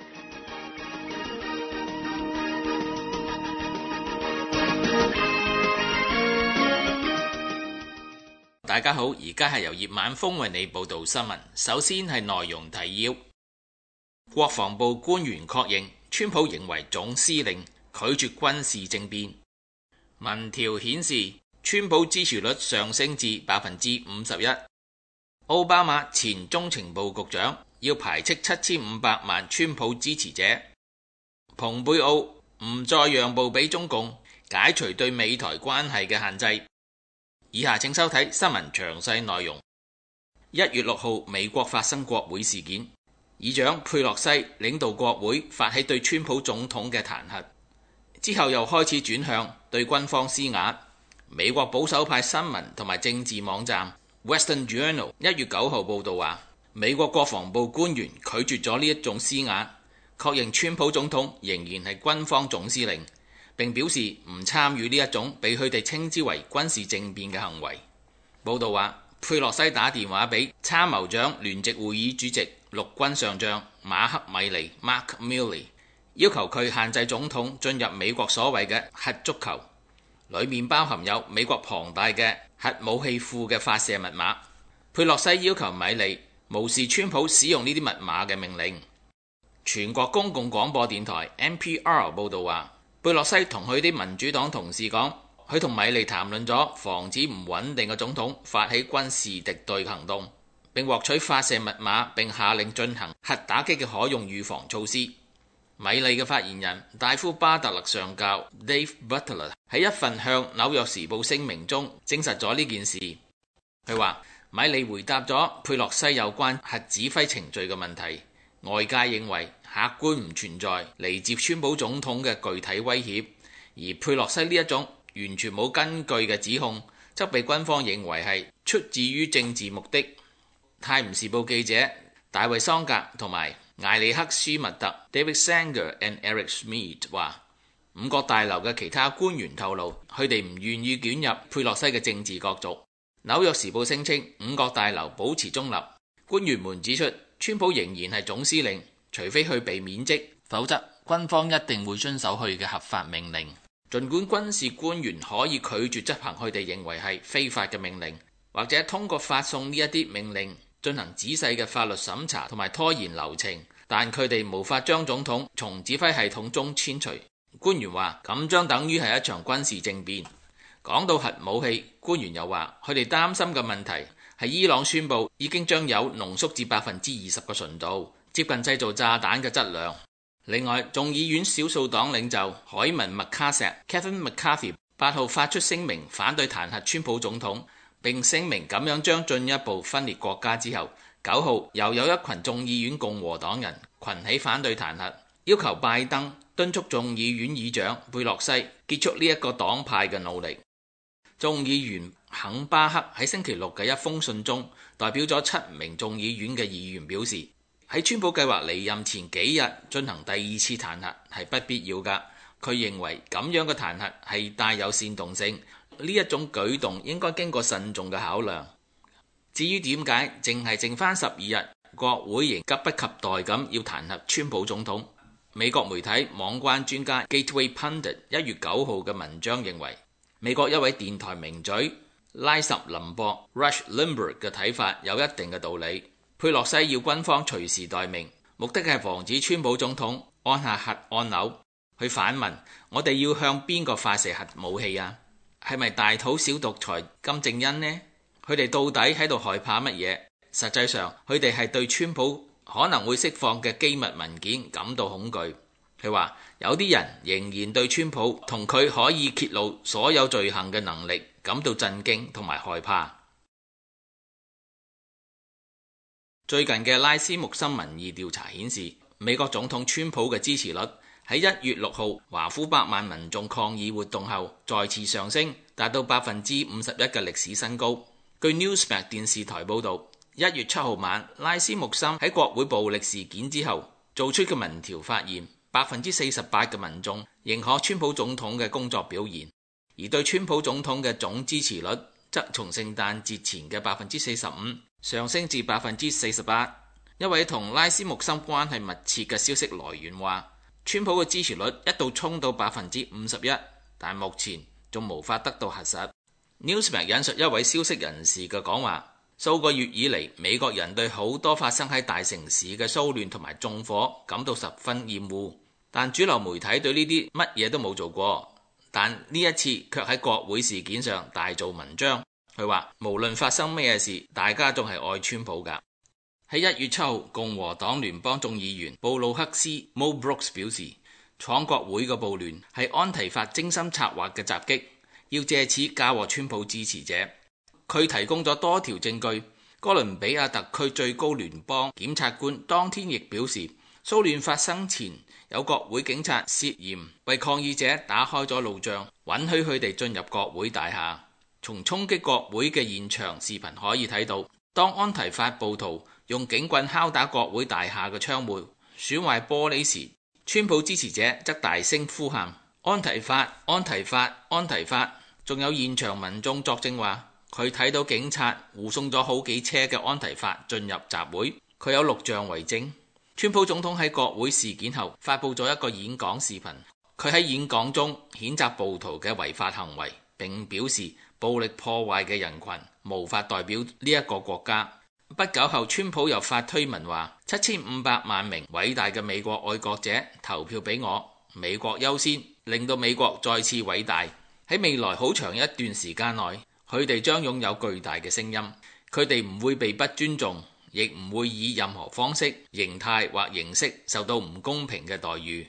大家好，而家係由葉晚風為你報道新聞。首先係內容提要：國防部官員確認，川普仍為總司令，拒絕軍事政變。民調顯示，川普支持率上升至百分之五十一。奧巴馬前中情部局長要排斥七千五百萬川普支持者。蓬佩奧唔再讓步俾中共，解除對美台關係嘅限制。以下請收睇新聞詳細內容。一月六號，美國發生國會事件，議長佩洛西領導國會發起對川普總統嘅彈劾，之後又開始轉向對軍方施壓。美國保守派新聞同埋政治網站 Western Journal 一月九號報道話，美國國防部官員拒絕咗呢一種施壓，確認川普總統仍然係軍方總司令，並表示唔參與呢一種被佢哋稱之為軍事政變嘅行為。報道話，佩洛西打電話俾參謀長聯席會議主席陸軍上將馬克米利 Mark Milley， 要求佢限制總統進入美國所謂嘅核足球，裡面包含有美國龐大嘅核武器庫嘅發射密碼。佩洛西要求米利無視川普使用呢啲密碼嘅命令。全國公共廣播電台 N P R 報道話，佩洛西同佢啲民主黨同事講，佢同米利談論咗防止唔穩定嘅總統發起軍事敵對行動，並獲取發射密碼，並下令進行核打擊嘅可用預防措施。米利嘅發言人戴夫巴特勒上校 Dave Butler 喺一份向紐約時報聲明中證實咗呢件事。佢話米利回答咗佩洛西有關核指揮程序嘅問題， 外界認為客觀唔存在嚟自川普總統嘅具體威脅，而佩洛西呢一種完全冇根據嘅指控，則被軍方認為係出自於政治目的。泰晤士報記者大衛桑格同埋艾里克舒密特 David Sanger and Eric Schmidt 話，五角大樓嘅其他官員透露，佢哋唔願意捲入佩洛西嘅政治角逐。紐約時報聲稱五角大樓保持中立，官員們指出川普仍然係總司令，除非佢被免職，否則軍方一定會遵守佢嘅合法命令。儘管軍事官員可以拒絕執行佢哋認為係非法嘅命令，或者通過發送呢一啲命令進行仔細嘅法律審查同埋拖延流程，但佢哋無法將總統從指揮系統中遷除。官員話咁將等於係一場軍事政變。講到核武器，官員又話佢哋擔心嘅問題係伊朗宣布已經將鈾濃縮至百分之二十嘅純度，接近製造炸彈嘅質量。另外，眾議院少數黨領袖海文麥卡錫 Kevin McCarthy 八號發出聲明反對彈劾川普總統，並聲明咁樣將進一步分裂國家之後，九號又有一群眾議院共和黨人群起反對彈劾，要求拜登敦促眾議院議長佩洛西結束呢一個黨派嘅努力。眾議員肯巴克喺星期六嘅一封信中，代表咗七名眾議院嘅議員表示，喺川普計劃離任前幾日進行第二次彈劾係不必要㗎。佢認為咁樣嘅彈劾係帶有煽動性，呢一種舉動應該經過慎重嘅考量。至於點解淨係剩返十二日，國會仍急不及待咁要彈劾川普總統？美國媒體網關專家 Gateway Pundit 一月九號嘅文章認為，美國一位電台名嘴拉什林博 Rush Limbaugh 嘅睇法有一定嘅道理。佩洛西要軍方隨時待命，目的係防止川普總統按下核按鈕。去反問，我哋要向邊個發射核武器啊？係咪大肚小獨裁金正恩呢？佢哋到底喺度害怕乜嘢？實際上，佢哋係對川普可能會釋放嘅機密文件感到恐懼。佢話有啲人仍然對川普同佢可以揭露所有罪行嘅能力感到震驚同埋害怕。最近嘅拉斯穆森民意調查顯示，美國總統川普嘅支持率喺一月六號華府百萬民眾抗議活動後再次上升，達到百分之五十一嘅歷史新高。據 Newsmax 電視台報導，一月七號晚，拉斯穆森喺國會暴力事件之後做出嘅民調發現，百分之四十八嘅民眾認可川普總統嘅工作表現，而對川普總統嘅總支持率則從聖誕節前嘅百分之四十五上升至百分之四十八。一位同拉斯穆森關係密切嘅消息來源話，川普嘅支持率一度衝到百分之五十一，但目前仲無法得到核實。Newsmax 引述一位消息人士嘅講話，數個月以嚟，美國人對好多發生喺大城市嘅騷亂同埋縱火感到十分厭惡，但主流媒體對呢啲乜嘢都冇做過，但呢一次卻喺國會事件上大做文章。佢話無論發生咩事，大家仲係愛川普㗎。喺一月七號，共和黨聯邦眾議員布魯克斯 Mo Brooks 表示，闖國會嘅暴亂係安提法精心策劃嘅襲擊，要借此嫁禍川普支持者。佢提供咗多條證據。哥倫比亞特區最高聯邦檢察官當天亦表示，騷亂發生前有國會警察涉嫌為抗議者打開咗路障，允許佢哋進入國會大廈。從衝擊國會嘅現場視頻可以睇到，當安提法暴徒用警棍敲打國會大廈嘅窗戶，損壞玻璃時，川普支持者則大聲呼喊安提法、安提法、安提法。仲有現場民眾作證話，佢睇到警察護送咗好幾車嘅安提法進入集會，佢有錄像為證。川普總統喺國會事件後發佈咗一個演講視頻，佢喺演講中譴責暴徒嘅違法行為，並表示暴力破壞嘅人群無法代表呢一個國家。不久後，川普又發推文話，七千五百萬名偉大嘅美國愛國者投票俾我，美國優先，令到美國再次偉大。喺未來好長一段時間內，佢哋將擁有巨大嘅聲音，佢哋唔會被不尊重，亦唔會以任何方式、形態或形式受到唔公平嘅待遇。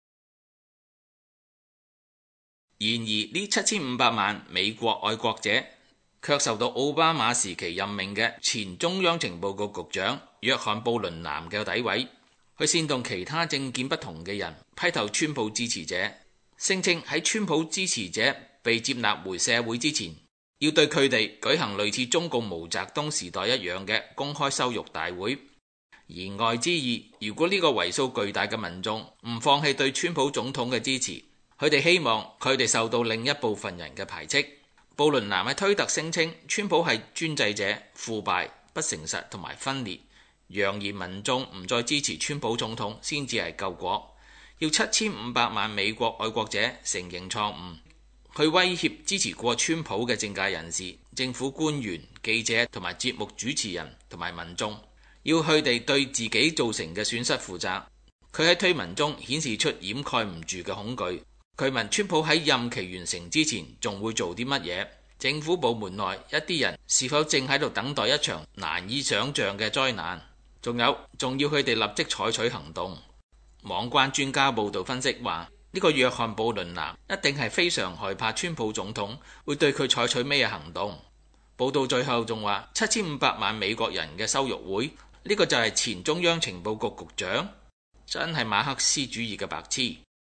然而，呢七千五百萬美國愛國者卻受到奧巴馬時期任命嘅前中央情報局局長約翰布倫南嘅詆毀。 去煽動其他政見不同嘅人批鬥川普支持者，聲稱喺川普支持者被接納回社會之前，要對佢哋舉行類似中共毛澤東時代一樣嘅公開羞辱大會。言外之意，如果呢個為數巨大嘅民眾唔放棄對川普總統嘅支持，佢哋希望佢哋受到另一部分人嘅排斥。布倫南喺推特聲稱川普係專制者、腐敗、不誠實同埋分裂，揚言民眾唔再支持川普總統先至係救國，要七千五百萬美國愛國者承認錯誤，去威脅支持過川普嘅政界人士、政府官員、記者同埋節目主持人同埋民眾，要佢哋對自己造成嘅損失負責。佢喺推文中顯示出掩蓋唔住嘅恐懼。佢問川普喺任期完成之前仲會做啲乜嘢？政府部門內一啲人是否正喺度等待一場難以想像嘅災難？仲有，仲要佢哋立即採取行動。網關專家報道分析話，呢個約翰布倫南一定係非常害怕川普總統會對佢採取咩行動。報道最後仲話，七千五百萬美國人嘅羞辱會，呢個就係前中央情報局局長，真係馬克思主義嘅白痴。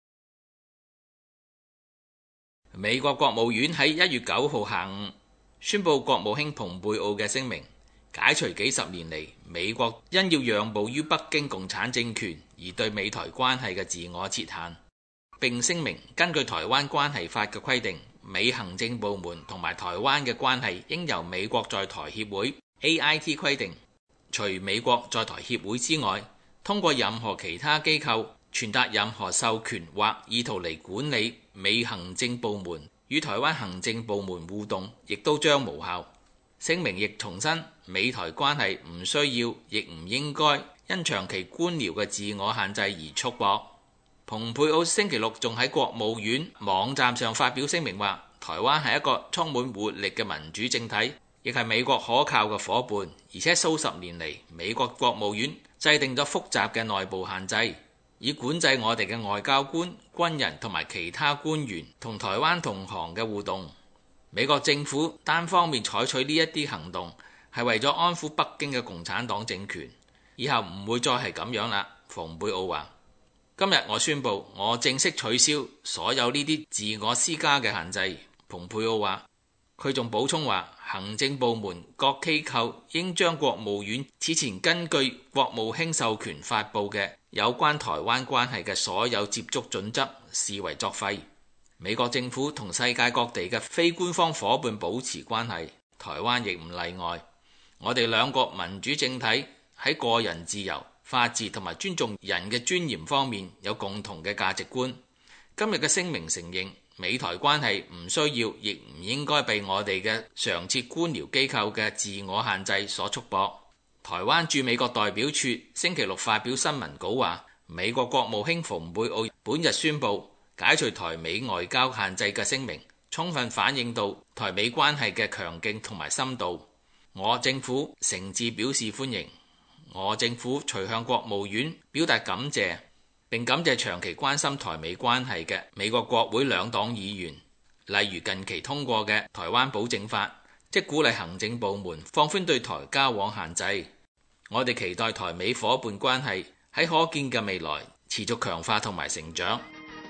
美國國務院喺一月九號下午宣布，國務卿蓬佩奧嘅聲明，解除幾十年嚟美國因要讓步於北京共產政權而對美台關係嘅自我設限，並聲明根據台灣關係法嘅規定，美行政部門同埋台灣嘅關係應由美國在台協會 A I T 規定，除美國在台協會之外，通過任何其他機構傳達任何授權或意圖嚟管理美行政部門與台灣行政部門互動，亦都將無效。聲明亦重申，美台關係唔需要，亦唔應該因長期官僚嘅自我限制而束縛。蓬佩奧星期六仲喺國務院網站上發表聲明話，台灣係一個充滿活力嘅民主政體，亦係美國可靠嘅伙伴，而且數十年嚟，美國國務院制定咗複雜嘅內部限制，以管制我哋嘅外交官、軍人同埋其他官員同台灣同行嘅互動。美國政府單方面採取呢一啲行動，係為咗安撫北京嘅共產黨政權，以後唔會再係咁樣啦。蓬佩奧話：今日我宣布，我正式取消所有呢啲自我施加嘅限制。蓬佩奧話，佢仲補充話，行政部門各機構應將國務院此前根據國務卿授權發布嘅有關台灣關係嘅所有接觸準則視為作廢。美國政府同世界各地嘅非官方伙伴保持關係，台灣亦唔例外。我哋兩個民主政體喺個人自由、法治同埋尊重人嘅尊嚴方面有共同嘅價值觀。今日嘅聲明承認，美台關係唔需要，亦唔應該被我哋嘅常設官僚機構嘅自我限制所束縛。台灣駐美國代表處星期六發表新聞稿話，美國國務卿蓬佩奧本日宣布解除台美外交限制嘅聲明，充分反映到台美關係嘅強勁同埋深度。我政府誠摯表示歡迎。我政府除向國務院表達感謝，並感謝長期關心台美關係嘅美國國會兩黨議員，例如近期通過嘅台灣保證法，即鼓勵行政部門放寬對台交往限制。我哋期待台美夥伴關係喺可見嘅未來持續強化同埋成長。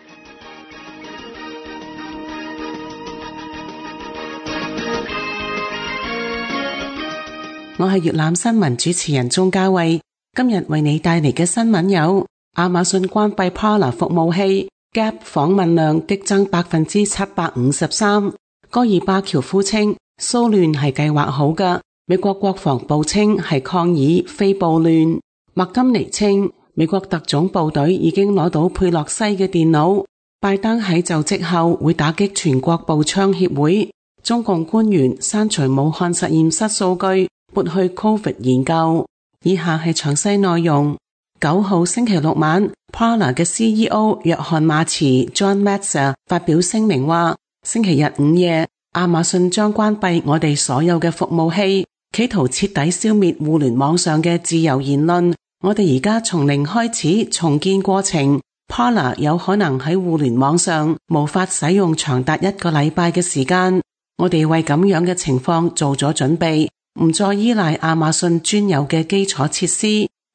我係粵覽新聞主持人鍾嘉慧，今日為你帶嚟嘅新聞有：亞馬遜關閉 Parler 服務器 ，Gap 訪問量激增百分之七百五十三。戈爾巴喬夫稱騷亂係計劃好嘅，美國國防部稱係抗議非暴亂。麥金尼稱美國特種部隊已經攞到佩洛西嘅電腦。拜登喺就職後會打擊全國步槍協會。中共官員刪除武漢實驗室數據，撥去 Covid 研究。以下係詳細內容。九號星期六晚 Parler 嘅 C E O 約翰馬茨 John Matzer 發表聲明話，星期日午夜亞馬遜將關閉我哋所有嘅服務器，企圖徹底消滅互聯網上嘅自由言論。我哋而家從零開始重建過程， Parler 有可能喺互聯網上無法使用長達一個禮拜嘅時間。我哋為咁樣嘅情況做咗準備，唔再依賴亞馬遜專有嘅基礎設施，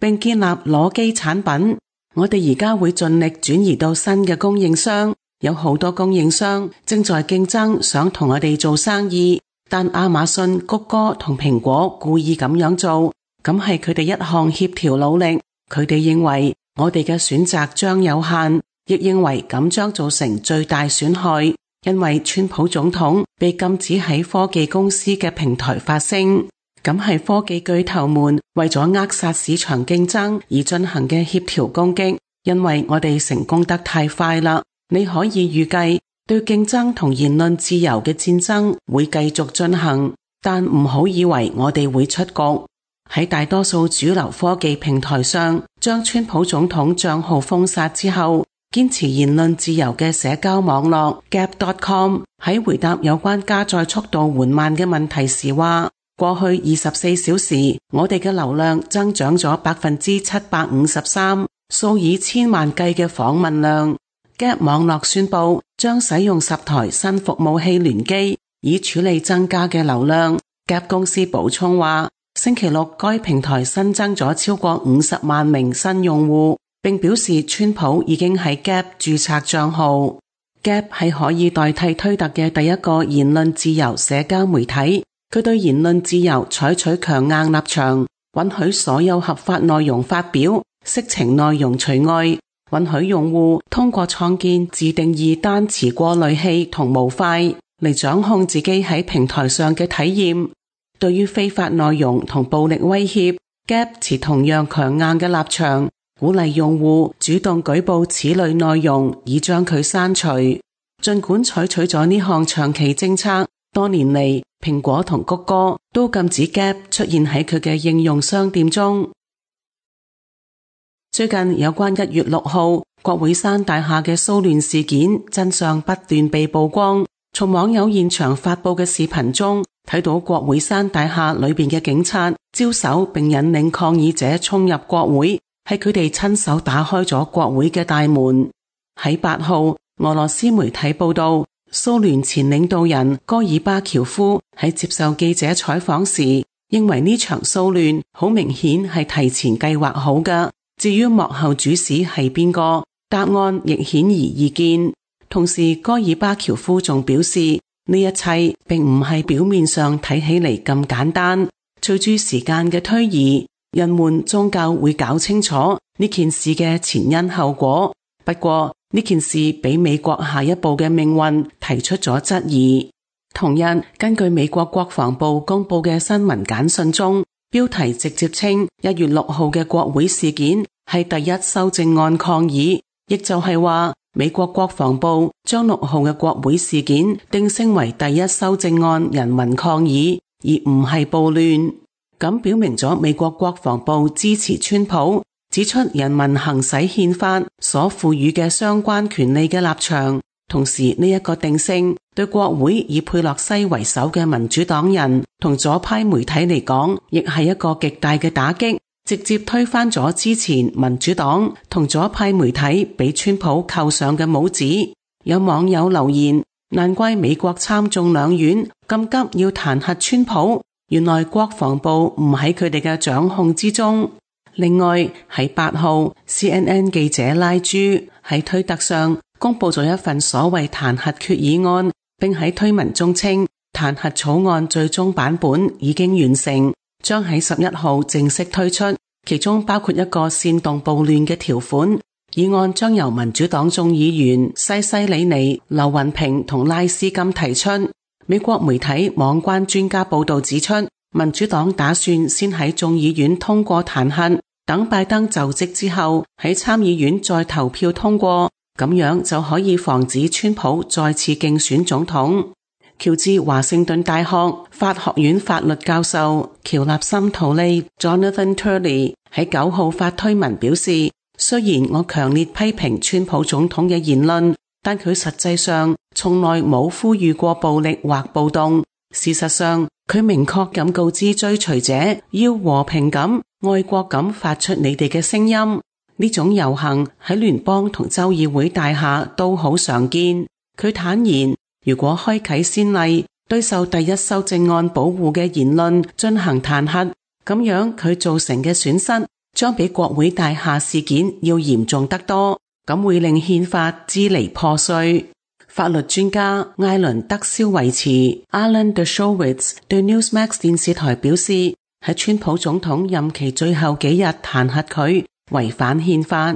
並建立裸機產品。我哋而家會盡力轉移到新嘅供應商，有好多供應商正在競爭，想同我哋做生意。但亞馬遜、谷歌同蘋果故意咁樣做，咁係佢哋一項協調努力。佢哋認為我哋嘅選擇將有限，亦認為咁將造成最大損害，因為川普總統被禁止喺科技公司嘅平台發聲。咁係科技巨頭們為咗扼殺市場競爭而進行嘅協調攻擊，因為我哋成功得太快啦。你可以預計對競爭同言論自由嘅戰爭會繼續進行，但唔好以為我哋會出局。喺大多數主流科技平台上，將川普總統賬號封殺之後，堅持言論自由嘅社交網絡 Gab dot com 喺回答有關加載速度緩慢嘅問題時話，過去二十四小時，我哋嘅流量增長咗百分之七百五十三，數以千萬計嘅訪問量。Gab 網絡宣布將使用十台新服務器聯機，以處理增加嘅流量。Gab 公司補充話，星期六該平台新增咗超過五十萬名新用戶，並表示川普已經喺 Gab 註冊賬號。Gab 係可以代替推特嘅第一個言論自由社交媒體，佢對言論自由採取強硬立場，允許所有合法內容發表，色情內容除外，允許用戶通過創建自定義單詞過濾器同模塊嚟掌控自己喺平台上嘅體驗。對於非法內容同暴力威脅， Gab 持同樣強硬嘅立場，鼓勵用戶主動舉報此類內容，以將佢刪除。儘管採取咗呢項長期政策，多年嚟蘋果同谷歌都禁止 Gab 出現喺佢嘅應用商店中。最近有關一月六號國會山大廈嘅騷亂事件真相不斷被曝光，從網友現場發佈嘅視頻中睇到國會山大廈裏邊嘅警察招手並引領抗議者衝入國會，係佢哋親手打開咗國會嘅大門。喺八號，俄羅斯媒體報道，蘇聯前領導人戈爾巴喬夫喺接受記者採訪時，認為呢場騷亂好明顯係提前計劃好嘅。至於幕後主使係邊個，答案亦顯而易見。同時，戈爾巴喬夫仲表示，呢一切並唔係表面上睇起嚟咁簡單。隨住時間嘅推移，人們終究會搞清楚呢件事嘅前因後果。不過呢件事俾美國下一步嘅命運提出咗質疑。同日，根據美國國防部公布嘅新聞簡訊中，標題直接稱一月六號嘅國會事件係第一修正案抗議，亦就係話美國國防部將六號嘅國會事件定性為第一修正案人民抗議，而唔係暴亂。咁表明咗美國國防部支持川普，指出人民行使憲法所賦予嘅相關權利嘅立場。同時呢一個定性對國會以佩洛西為首嘅民主黨人同左派媒體嚟講，亦係一個極大嘅打擊，直接推翻咗之前民主黨同左派媒體俾川普扣上嘅帽子。有網友留言，難怪美國參眾兩院咁急要彈劾川普，原來國防部唔喺佢哋嘅掌控之中。另外喺八號 C N N 記者拉朱喺推特上公布咗一份所謂彈劾決議案，並喺推文中稱彈劾草案最終版本已經完成，將喺十一號正式推出，其中包括一個煽動暴亂嘅條款。議案將由民主黨眾議員西西里尼、劉雲平同拉斯金提出。美國媒體網關專家報道指出，民主黨打算先喺眾議院通過彈劾，等拜登就職之後喺參議院再投票通過，咁樣就可以防止川普再次競選總統。喬治華盛頓大學法學院法律教授喬納森圖利 Jonathan Turley 喺九號發推文表示，雖然我強烈批評川普總統嘅言論，但佢實際上從來冇呼籲過暴力或暴動。事實上，佢明確咁告知追隨者要和平咁、愛國咁發出你哋嘅聲音。呢種遊行喺聯邦同州議會大廈都好常見。佢坦言，如果開啟先例，對受第一修正案保護嘅言論進行彈劾，咁樣佢造成嘅損失將比國會大廈事件要嚴重得多，咁會令憲法支離破碎。法律專家艾倫德肖維茨 Alan Dershowitz 對 Newsmax 電視台表示，喺川普總統任期最後幾日彈劾佢，違反憲法。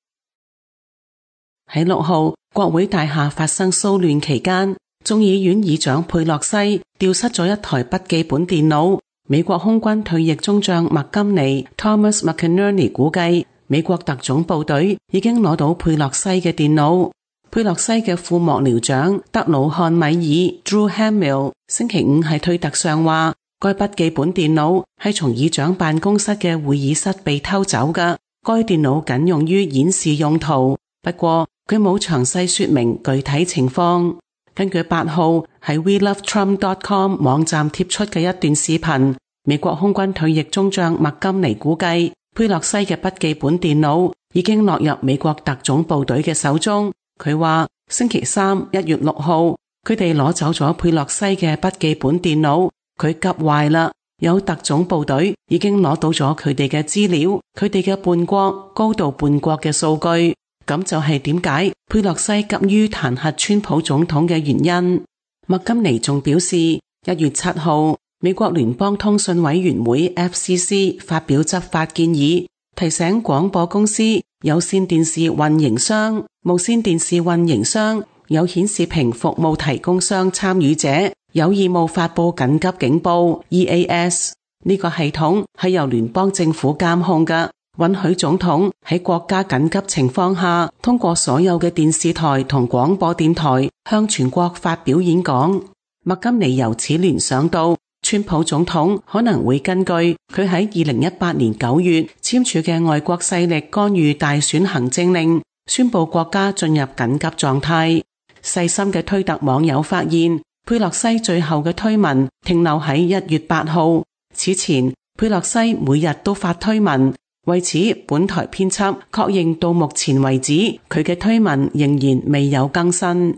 喺六號國會大廈發生騷亂期間，眾議院議長佩洛西丟失咗一台筆記本電腦。美國空軍退役中將麥金尼 Thomas McInerney 估計，美國特種部隊已經攞到佩洛西嘅電腦。佩洛西嘅副幕僚長德魯漢米爾 Drew Hamill 星期五喺推特上話，該筆記本電腦係從議長辦公室嘅會議室被偷走嘅，該電腦僅用於演示用途，不過佢冇詳細說明具體情況。根據八號喺 we love trump dot com 網站貼出嘅一段視頻，美國空軍退役中將麥金尼估計，佩洛西嘅筆記本電腦已經落入美國特種部隊嘅手中。佢話星期三一月六號，佢哋攞走咗佩洛西嘅筆記本電腦，佢急壞啦。有特種部隊已經攞到咗佢哋嘅資料，佢哋嘅叛國、高度叛國嘅數據，咁就係點解佩洛西急於彈劾川普總統嘅原因。麥金尼仲表示，一月七號，美國聯邦通訊委員會 F C C 發表執法建議，提醒廣播公司、有線電視運營商、無線電視運營商、有顯示屏服務提供商參與者有義務發佈緊急警報 E A S。 呢個系統係由聯邦政府監控嘅，允許總統喺國家緊急情況下通過所有嘅電視台同廣播電台向全國發表演講。麥金尼由此聯想到，川普總統可能會根據佢喺二零一八年九月簽署嘅外國勢力干預大選行政令，宣布國家進入緊急狀態。細心嘅推特網友發現，佩洛西最後嘅推文停留喺一月八號。此前，佩洛西每日都發推文，為此本台編輯確認到目前為止，佢嘅推文仍然未有更新。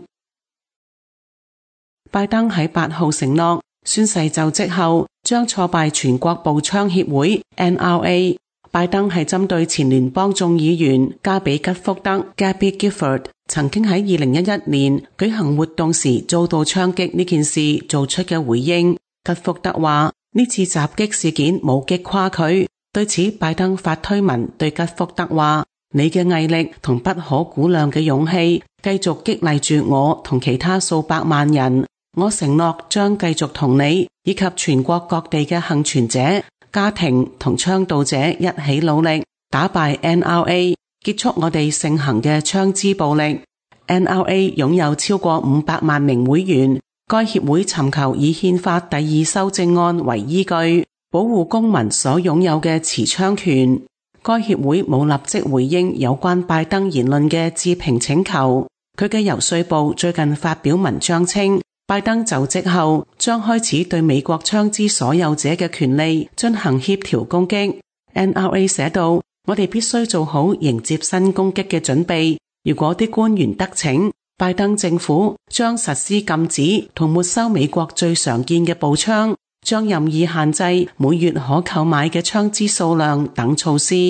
拜登喺八號承諾，宣誓就職後將挫敗全國步槍協會 N R A。 拜登係針對前聯邦眾議員加比吉福德 Gabby Gifford 曾經喺二零一一年舉行活動時遭到槍擊呢件事做出嘅回應。吉福德話呢次襲擊事件冇擊垮佢。對此，拜登發推文對吉福德話，你嘅毅力同不可估量嘅勇氣繼續激勵住我同其他數百萬人。我承諾將繼續同你以及全國各地嘅幸存者、家庭同倡導者一起努力，打敗 N R A， 結束我哋盛行嘅槍支暴力。N R A 擁有超過五百萬名會員，該協會尋求以憲法第二修正案為依據，保護公民所擁有嘅持槍權。該協會冇立即回應有關拜登言論嘅置評請求。佢嘅遊說部最近發表文章稱，拜登就職後將開始對美國槍支所有者嘅權利進行協調攻擊。N R A 寫道，我哋必須做好迎接新攻擊嘅準備。如果啲官員得逞，拜登政府將實施禁止同沒收美國最常見嘅步槍，將任意限制每月可購買嘅槍支數量等措施。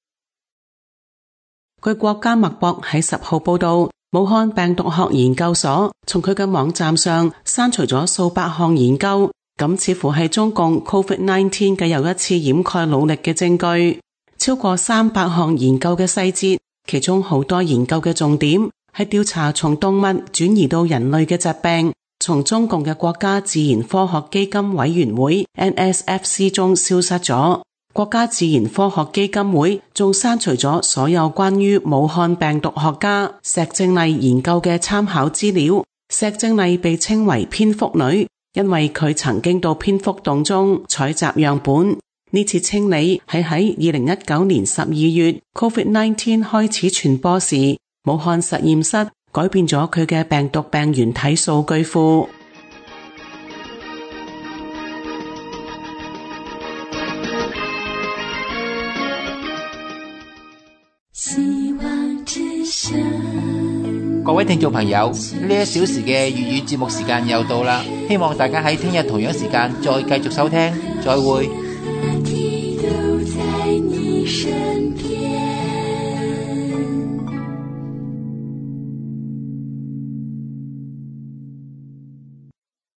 據國家脈搏喺十號報道，武漢病毒學研究所從佢嘅網站上刪除咗數百項研究，咁似乎係中共 COVID 十九 嘅又一次掩蓋努力嘅證據。超過三百項研究嘅細節，其中好多研究嘅重點係調查從動物轉移到人類嘅疾病，從中共嘅國家自然科學基金委員會 N S F C 中消失咗。國家自然科學基金會仲刪除咗所有關於武漢病毒學家石正麗研究嘅參考資料。石正麗被稱為蝙蝠女，因為佢曾經到蝙蝠洞中採集樣本。呢次清理係喺二零一九年十二月 COVID 十九 開始傳播時，武漢實驗室改變咗佢嘅病毒病原體數據庫。 各位聽眾朋友，呢一小時嘅粵語節目時間又到啦，希望大家喺聽日同樣時間再繼續收聽，再會。